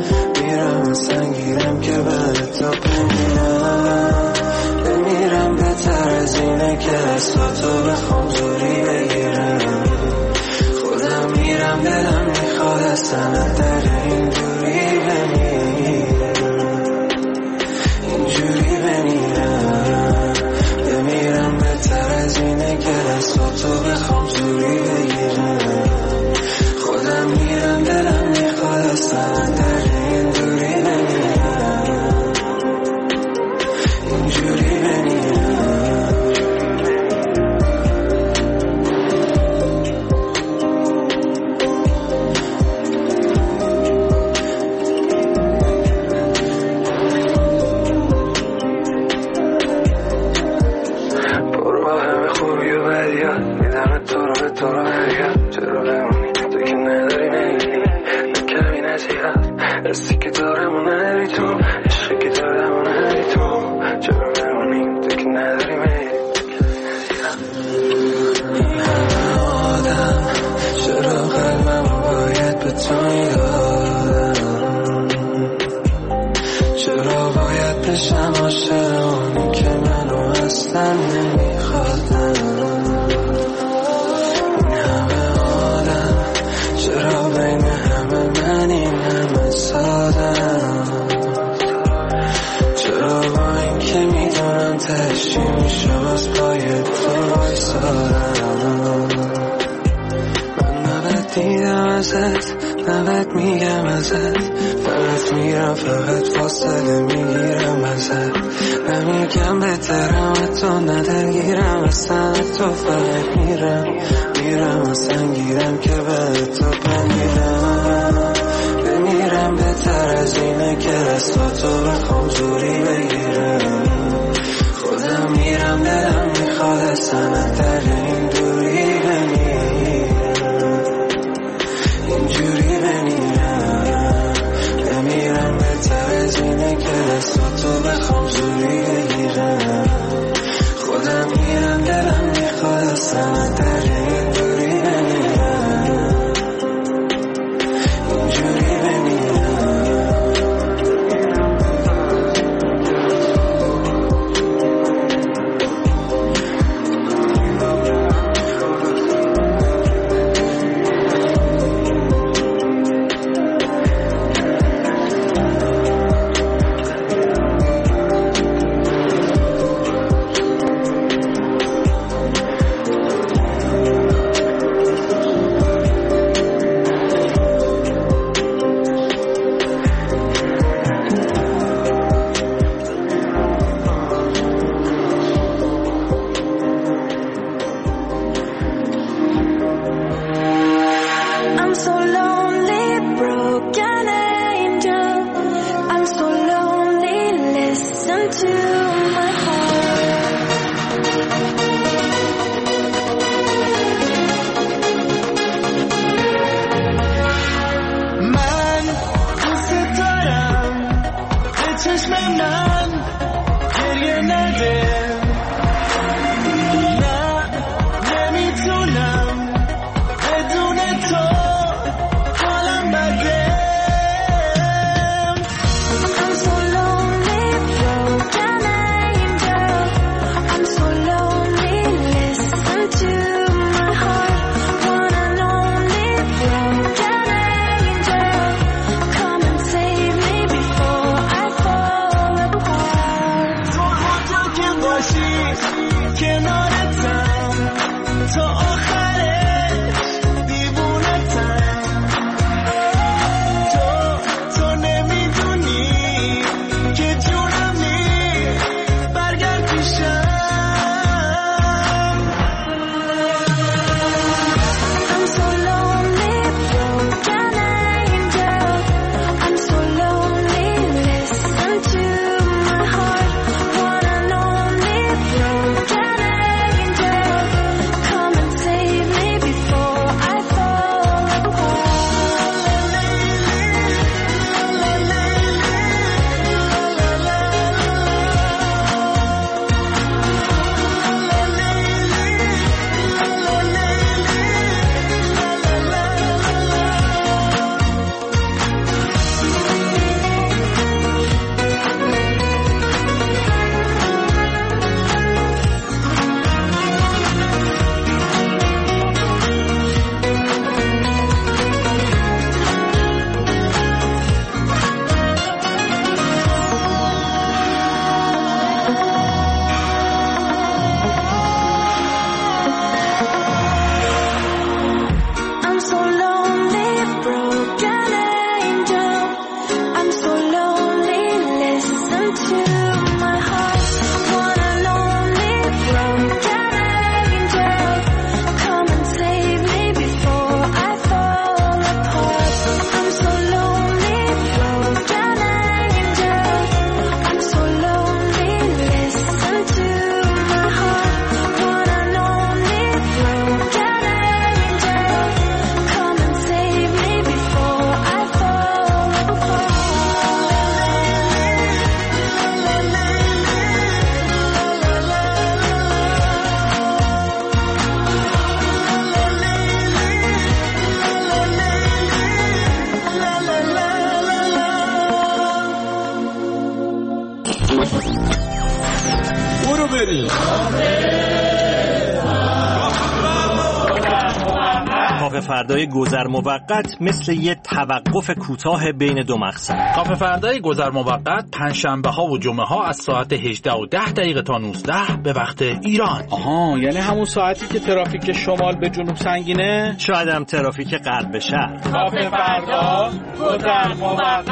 بمیرم بمیرم دستی که دارم و نداری تو، عشقی که دارم و نداری تو، چرا بمونیم تو که نداریم این همه آدم، چرا قلبم باید به تو میدادم، چرا باید بشم عاشق اونی که منو اصلا نمیخوادم، این همه آدم، چرا بین همه من این همه سادم، چرا با این که میدونم تشتی میشه باز پای تو بایستادم، من نبد دیدم ازت، نبد میگم ازت، فقط میرم فقط فاصله میگیرم ازت، نمیگم بهترم تو ندرگیرم اصلا تو، فقط میرم میرم اصلا گیرم که به تو بمیرم، بمیرم بهتر از اینه که دستا تو بخوام زوری بگیرم، خودم میرم دلم میخواد اصلا در این دوری بمیرم، اینجوری بمیرم، بمیرم بهتر از اینه که دستا تو بخوام زوری بگیرم، خودم میرم دلم میخواد اصلا در این دوری بمیرم، اینجوری بمیرم. برو بریم. کافه فردای گذر موقت مثل یه توقف کوتاه بین دو مقصد. کافه فردای گذر موقت پنجشنبه ها و جمعه ها از ساعت هجده و ده دقیقه تا نوزده به وقت ایران. آها، یعنی همون ساعتی که ترافیک شمال به جنوب سنگینه؟ شاید هم ترافیک غرب به شرق. کافه فردا گذر موقت.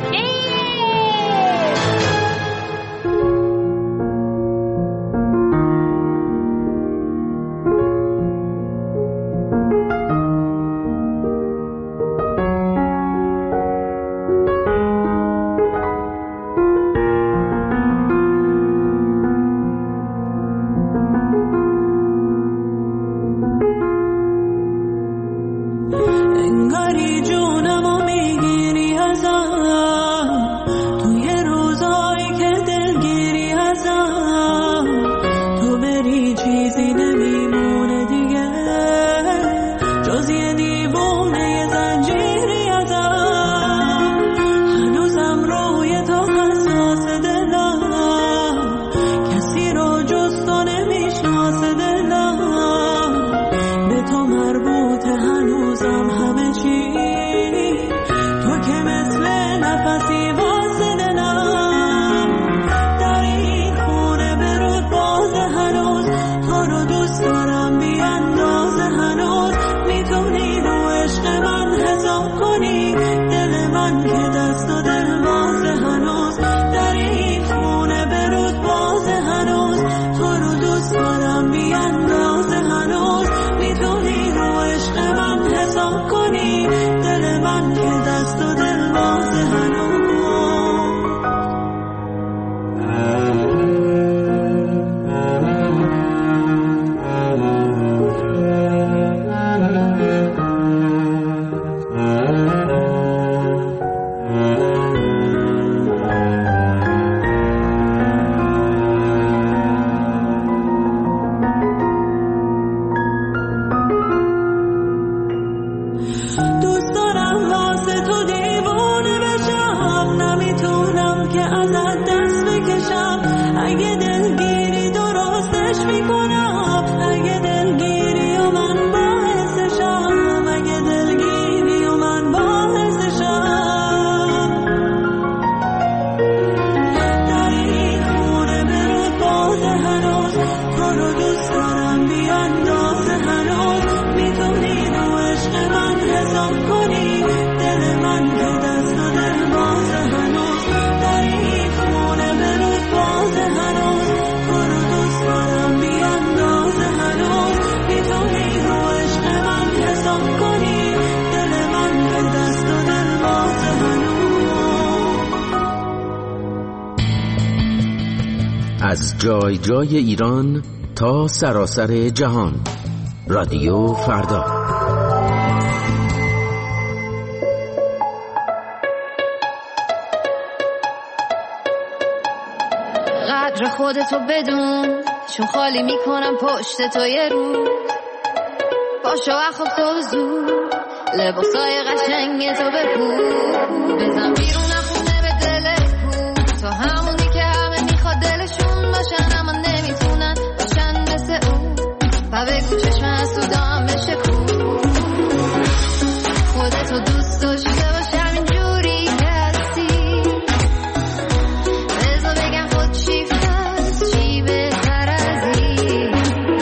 از جای جای ایران تا سراسر جهان، رادیو فردا. قدر خودتو بدون، چون خالی میکنم پشت تو یه روز. پاشو اخواب تو زود، لباسای قشنگ تو بپوش. بزن بیرون خونه به دلت کو، تا همونی که همه میخواد دلشون باشن اما نمیتونن باشن مثل اون. و بگو چشم حسودام بشه کو، خودتو دوست داشته باش همینجوری که هستی. بذار بگم خود شیفت هست چی بهتر از این.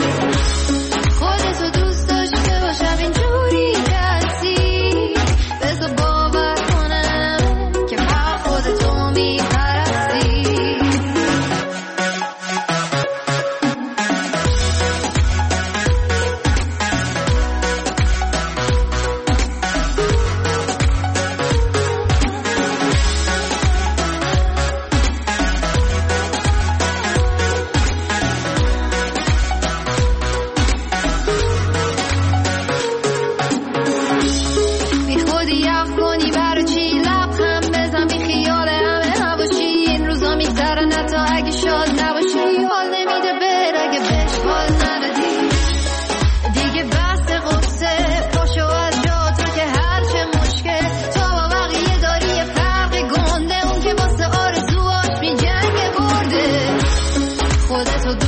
خودتو دوست داشته باش همینجوری که هستی. بذار باور کنم که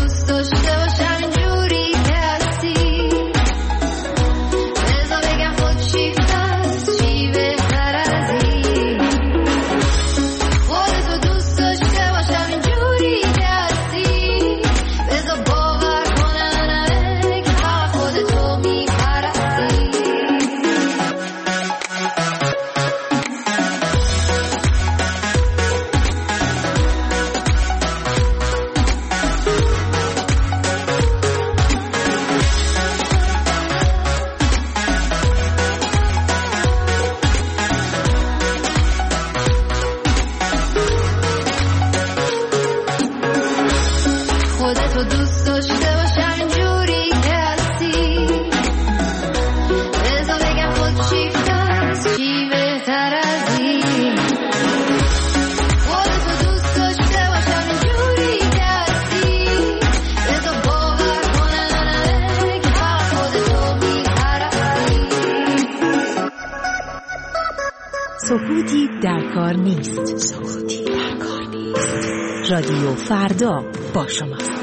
دوست داشته باشم اینجوری که هستی بذار بگم خود شیفت است چی بهتر از این خودتو دوست داشته باشم اینجوری که هستی بذار باور کنم همه که فقط خودتو میپرستی خودتو دوست داشته باشم اینجوری که هستی بذار بگم خود شیفت است چی بهتر از این خودتو دوست داشته باشم اینجوری که هستی بذار باور کنم همه که فقط خودتو میپرستی سکوتی در کار نیست. سکوتی در کار نیست. رادیو فردا با شماست.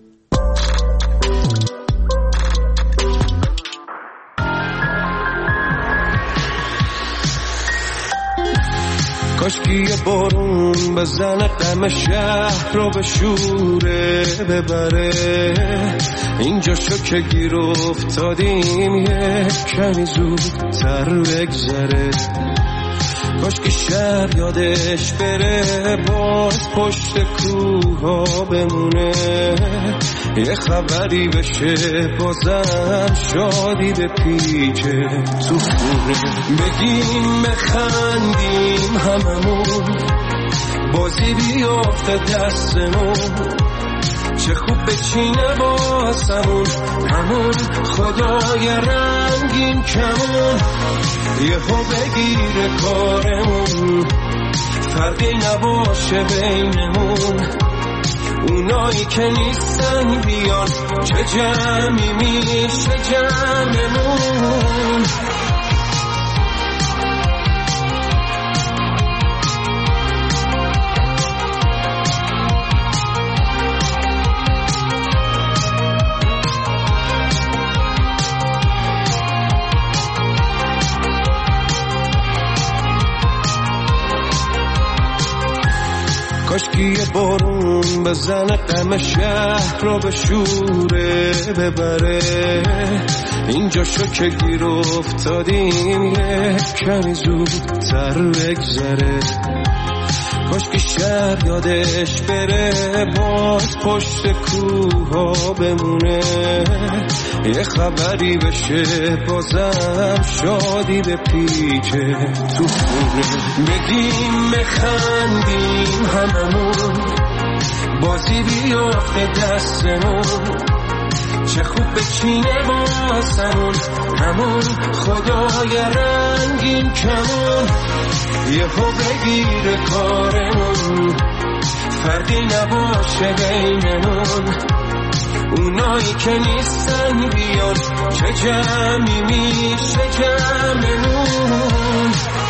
کاشکی یه بارون بزنه غم شهر رو به شوره ببره اینجا شو که گیر افتادیم یک کمی زودتر بگذره کاشکی شهر یادش بره باز پشت کوها بمونه یه خبری بشه بازم شادی به پیچه تو خونه بگیم بخندیم هممون بازی بیافته دستمون چه خوب بچینه باسمون همون خدای رنگین کمون یهو بگیره کارمون فرقی نباشه بینمون اونایی که نیستن بیان چه جمعی میشه جمعمون کاشکی یه بارون بزنه غم شهر رو به شوره ببره اینجا شو که گیر افتادیم یک کمی زودتر بگذره کاشکی شهر یادش بره باز پشت کوها بمونه یه خبری بشه بازم شادی به پیچه تو خونه بگیم بخندیم هممون بازی بیافته دستمون چه خوب بچینه باسمون همون خدای رنگین کمون یهو بگیره کارمون فرقی نباشه بینمون اونایی که نیستن بیان چه جمعی میشه جمعمون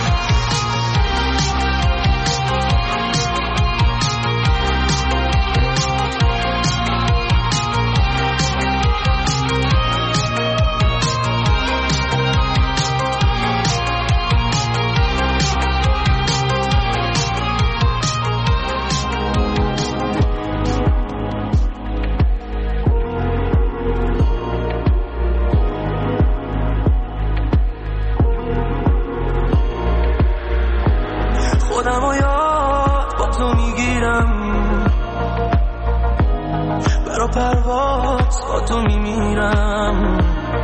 پرواز با تو میمیرم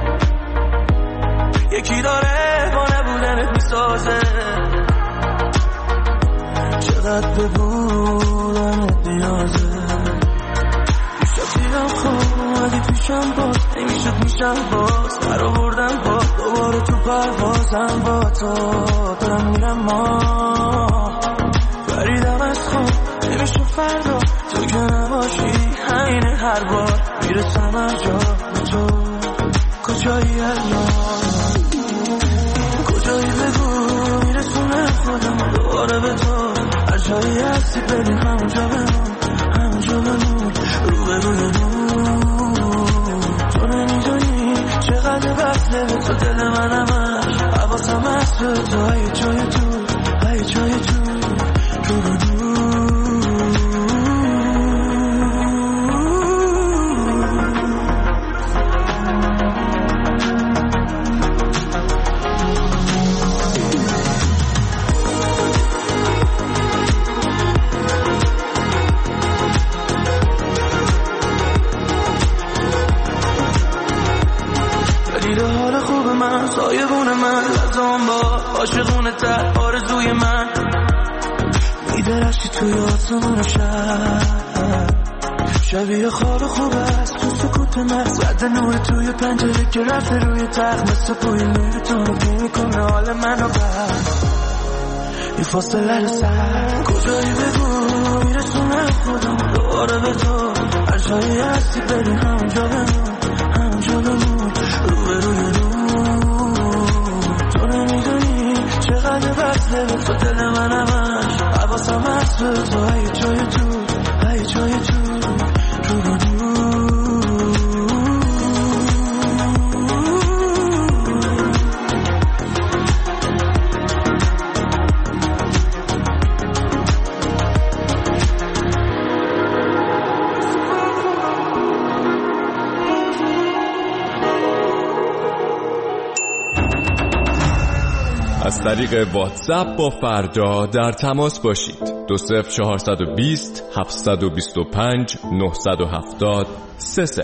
یکی داره با نبودنت میسازه چقدر به بودنت نیازه پیشت دیدم خواب اومدی پیشم باز نمیشد میشم باز در آوردم با دوباره تو پروازم با تو دارم میرم ما بریدم از خواب نمیشه فردا تو که نباشی همینه هر بار میرسم از جا تو کجایی الان کجایی بگو میرسونه خودم دوباره به تو هر جایی هستی ببین همونجا بمون همونجا بمون رو به روی نور هفتم با عاشقونه تر آرزوی من میدرخشی توی آسمون شب شبیه خواب خوب است تو سکوت محض رد نور توی پنجره که رفته روی تخت مثل بوی میرتون رو بی میکنه حال منو بست این فاصله رو سر کجایی بگو میرسونه خودم دوباره به تو هر جایی هستی بری همونجا بمون همونجا بمون رو به روی رو تو نمیدونی چقدر بسته به تو دل من همش حواسم هست به تو های جای تو های جای تو رو به رو از طریق واتساپ با فردا در تماس باشید. دو صفر چهارصد و بیست هفتصد و بیست و پنج نهصد و هفتاد سه صفر.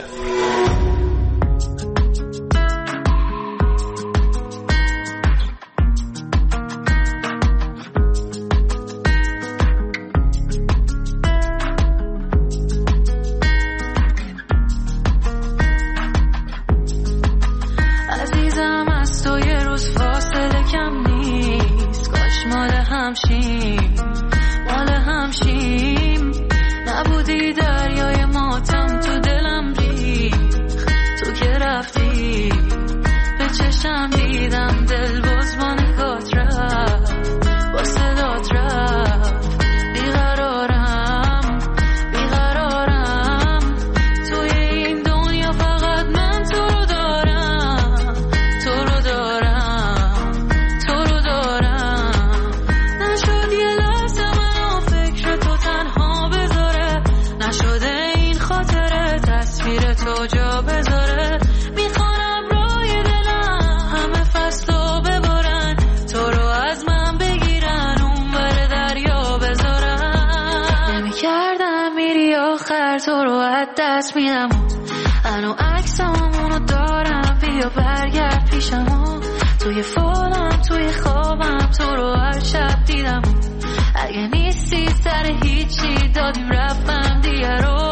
دست میدم انو عکسامونو دارم بیا برگرد پیشم توی فالم توی خوابم تو رو هر شب دیدم اگه نیستی سر هیچی دادیم رفتم دیگه رو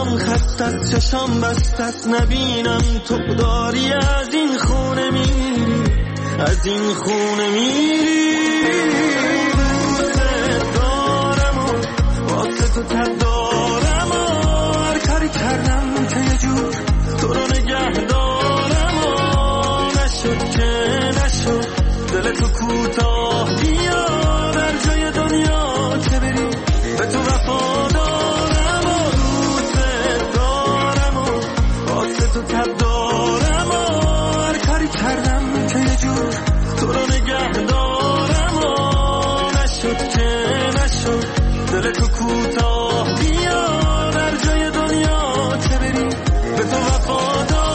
دلم خسته است چشم بسته است نبینم تو داری از این خونه میری از این خونه میری دوست دارم و واسه تو تب دارم و هر کاری کردم که یه جور تو رو نگه دارم و نشد که نشد دل تو کوتاه بیا در جای دنیا که بری به تو وفا دارم و دوست دارم و واسه تو تب دارم و هر کاری کردم که یه جور تو رو نگه دارم و نشد که نشد دل تو کوتاه بیا در جای دنیا که بری به تو وفا دارم.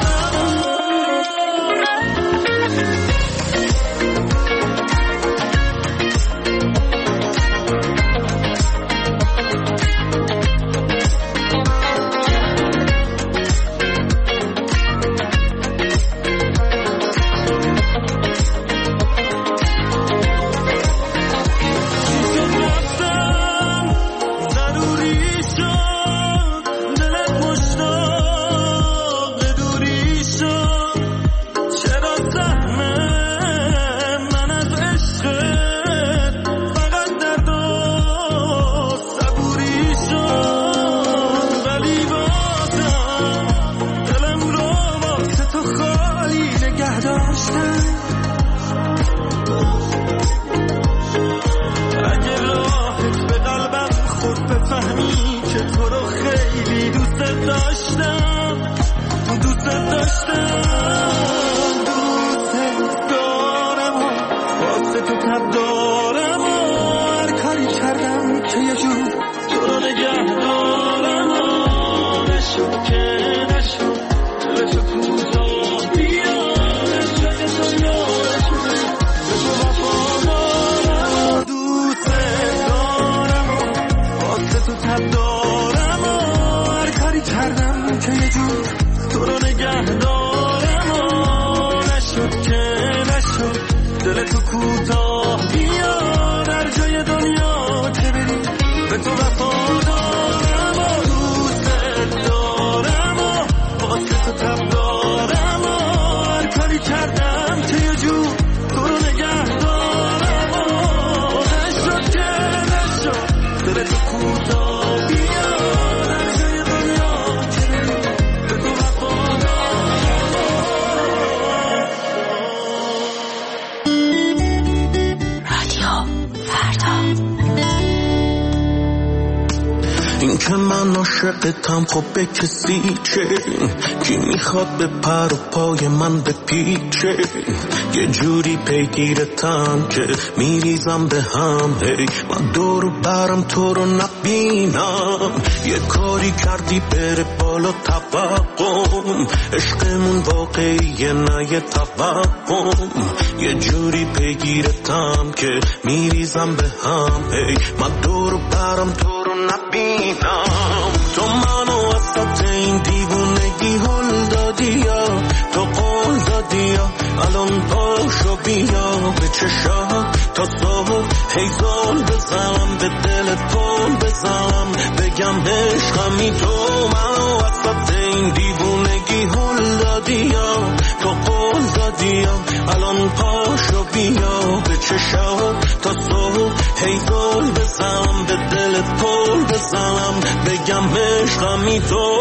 که من عاشقتم خب به کسی چه کی میخواد به پر و پای من بپیچه یه جوری پیگیرتم که میریزم به هم هی من دور برم تو رو نبینم یه کاری کردی بره بالا توقم عشقمون واقعیه نه یه توقم یه جوری پیگیرتم که میریزم به هم هی من دور برم تو رو نبینم تو منو وسط این دیوونگی هل دادی یا تو قول دادی یا الان پاشو بیا به چشات تا صبح هیزان بزنم به دل پول بزنم بگم عشقمی تو منو وسط این دیوونگی هل دادی یا تو قول دادی یا الان پاشو بیا به چشات تا صبح هیزان بزنم به دل پول بزنم بگم عشقمی تو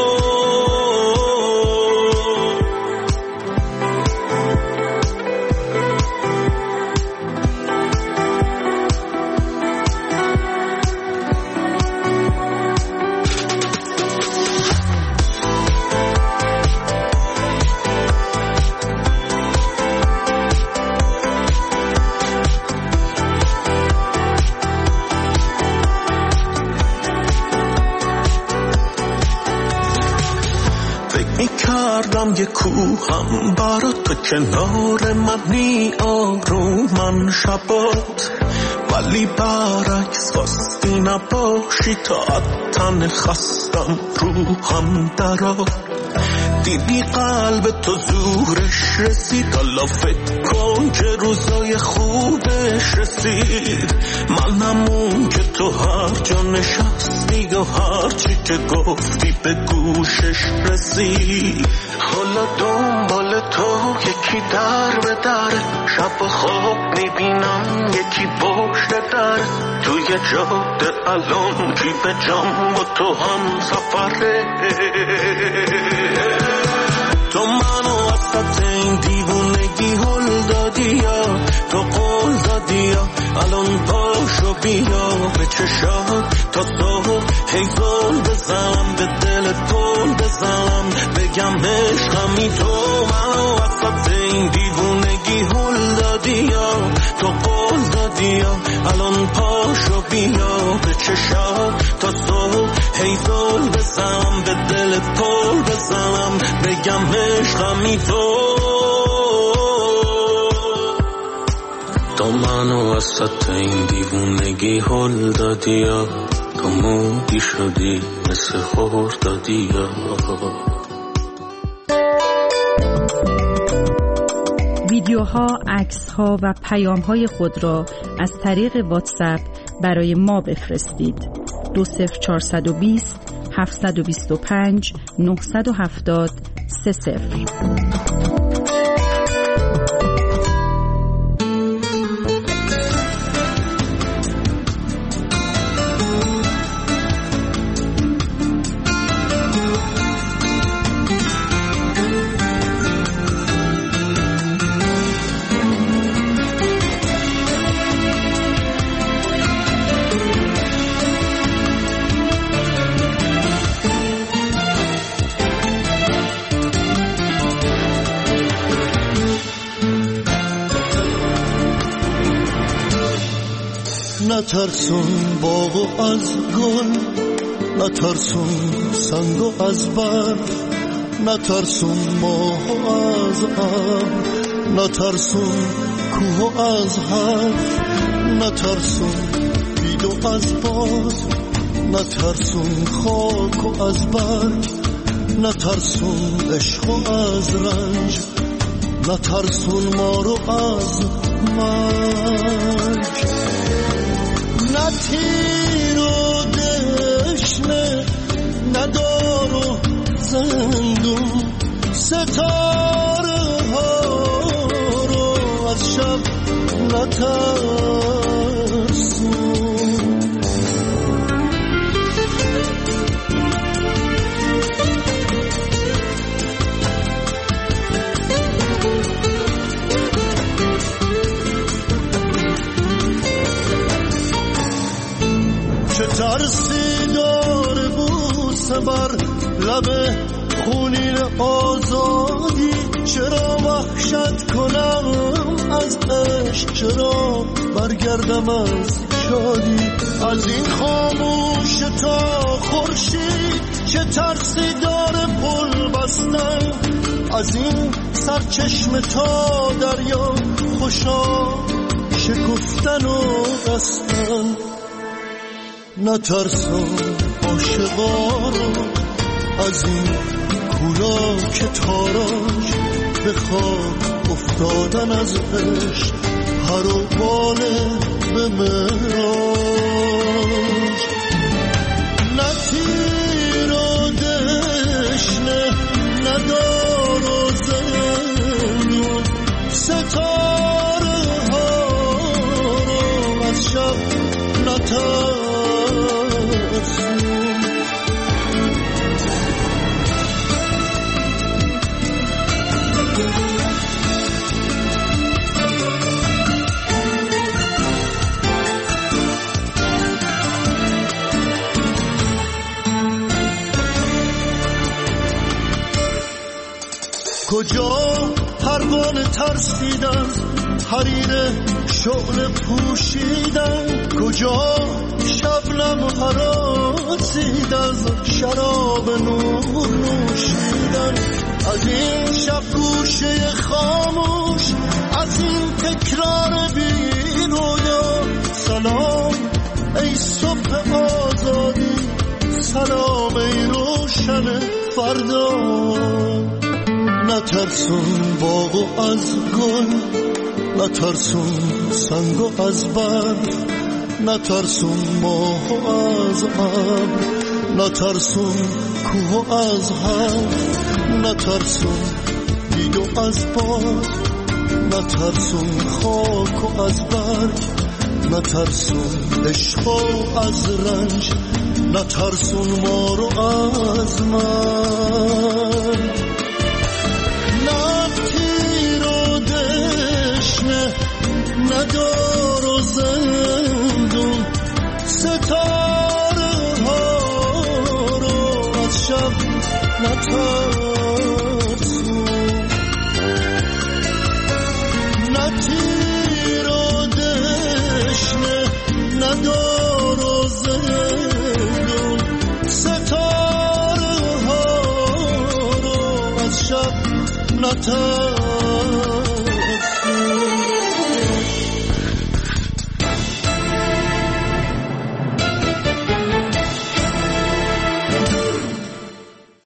یه کوهم برا تو کنار منی آرومن شبات ولی برعکس خواستی نباشی تا تن خستم روحم درات دیدی قلب تو زورش رسید، حالا فکر کن که روزای خوبش رسید. من همون که تو هر جا نشستی و هر چی که گفتی به گوشش رسید. حالا دنبال تو یکی در به در، شب و خواب میبینم یکی پشت در. توی جاده الان کی به جام و تو هم سفره. تو منو وسط این دیوونگی هل دادی یا تو قول دادی یا الان پاشو بیا به چشات تا صبح هی زل بزنم به دلت پل بزنم بگم عشقمی. تو منو وسط این دیوونگی هل دادی یا تو قول دادی یا الان پاشو بیا به چشات تا صبح هی زل بزنم به دلت پل بزنم بگم عشقمی. تو تو منو وسط این دیوونگی هل دادی یا تو مودی شدی مثل خور دادی یا. ویدیوها، عکس‌ها و پیام‌های خود را از طریق واتساپ برای ما بفرستید. دو صفر چهارصد و بیست هفتصد و بیست و پنج نهصد و هفتاد سه صفر. نترسون باغ از گل، نترسون سنگ از برف، نترسون ماه از ابر، نترسون کوه از حرف، نترسون بید از باد، نترسون خاک از برگ، نترسون عشق از رنج، نترسون ما رو از مرگ. نه تیر و دشنه، نه دار و زندون، ستاره ها رو از شب نترسون. چه ترسی داره بوسه بر لب خونین آزادی، چرا وحشت کنم از عشق، چرا برگردم از شادی. از این خاموش تا خورشید چه ترسی داره پل بستن، از این سرچشمه تا دریا خوشا شکفتن و بستن. نترسم عاشقا رو از این کولا که تاراج به خاک افتادن از عشق، هر و باله به مراج. نه تیر و دشنه، نه دار و زندون، ستاره ها رو از شب نترسون. کجا پروانه ترسیدن، حریر شعله پوشیدن، کجا شبنم هراسید از شراب نور نوشیدن. از این شب گوشه خاموش، از این تکرار بی رویا، سلام ای صبح آزادی، سلام ای روشن فردا. نترسون باغ از گل، نترسون سنگ از برف، نترسون ماه از ابر، نترسون کوه از حرف، نترسون بید از باد، نترسون خاک از برگ، نترسون عشق از رنج، نترسون ما رو از من. نه تیر و دشنه، نه دار و زندون، ستاره ها رو از شب نترسون. نه تیر و دشنه، نه دار و زندون، ستاره ها رو از شب نترسون.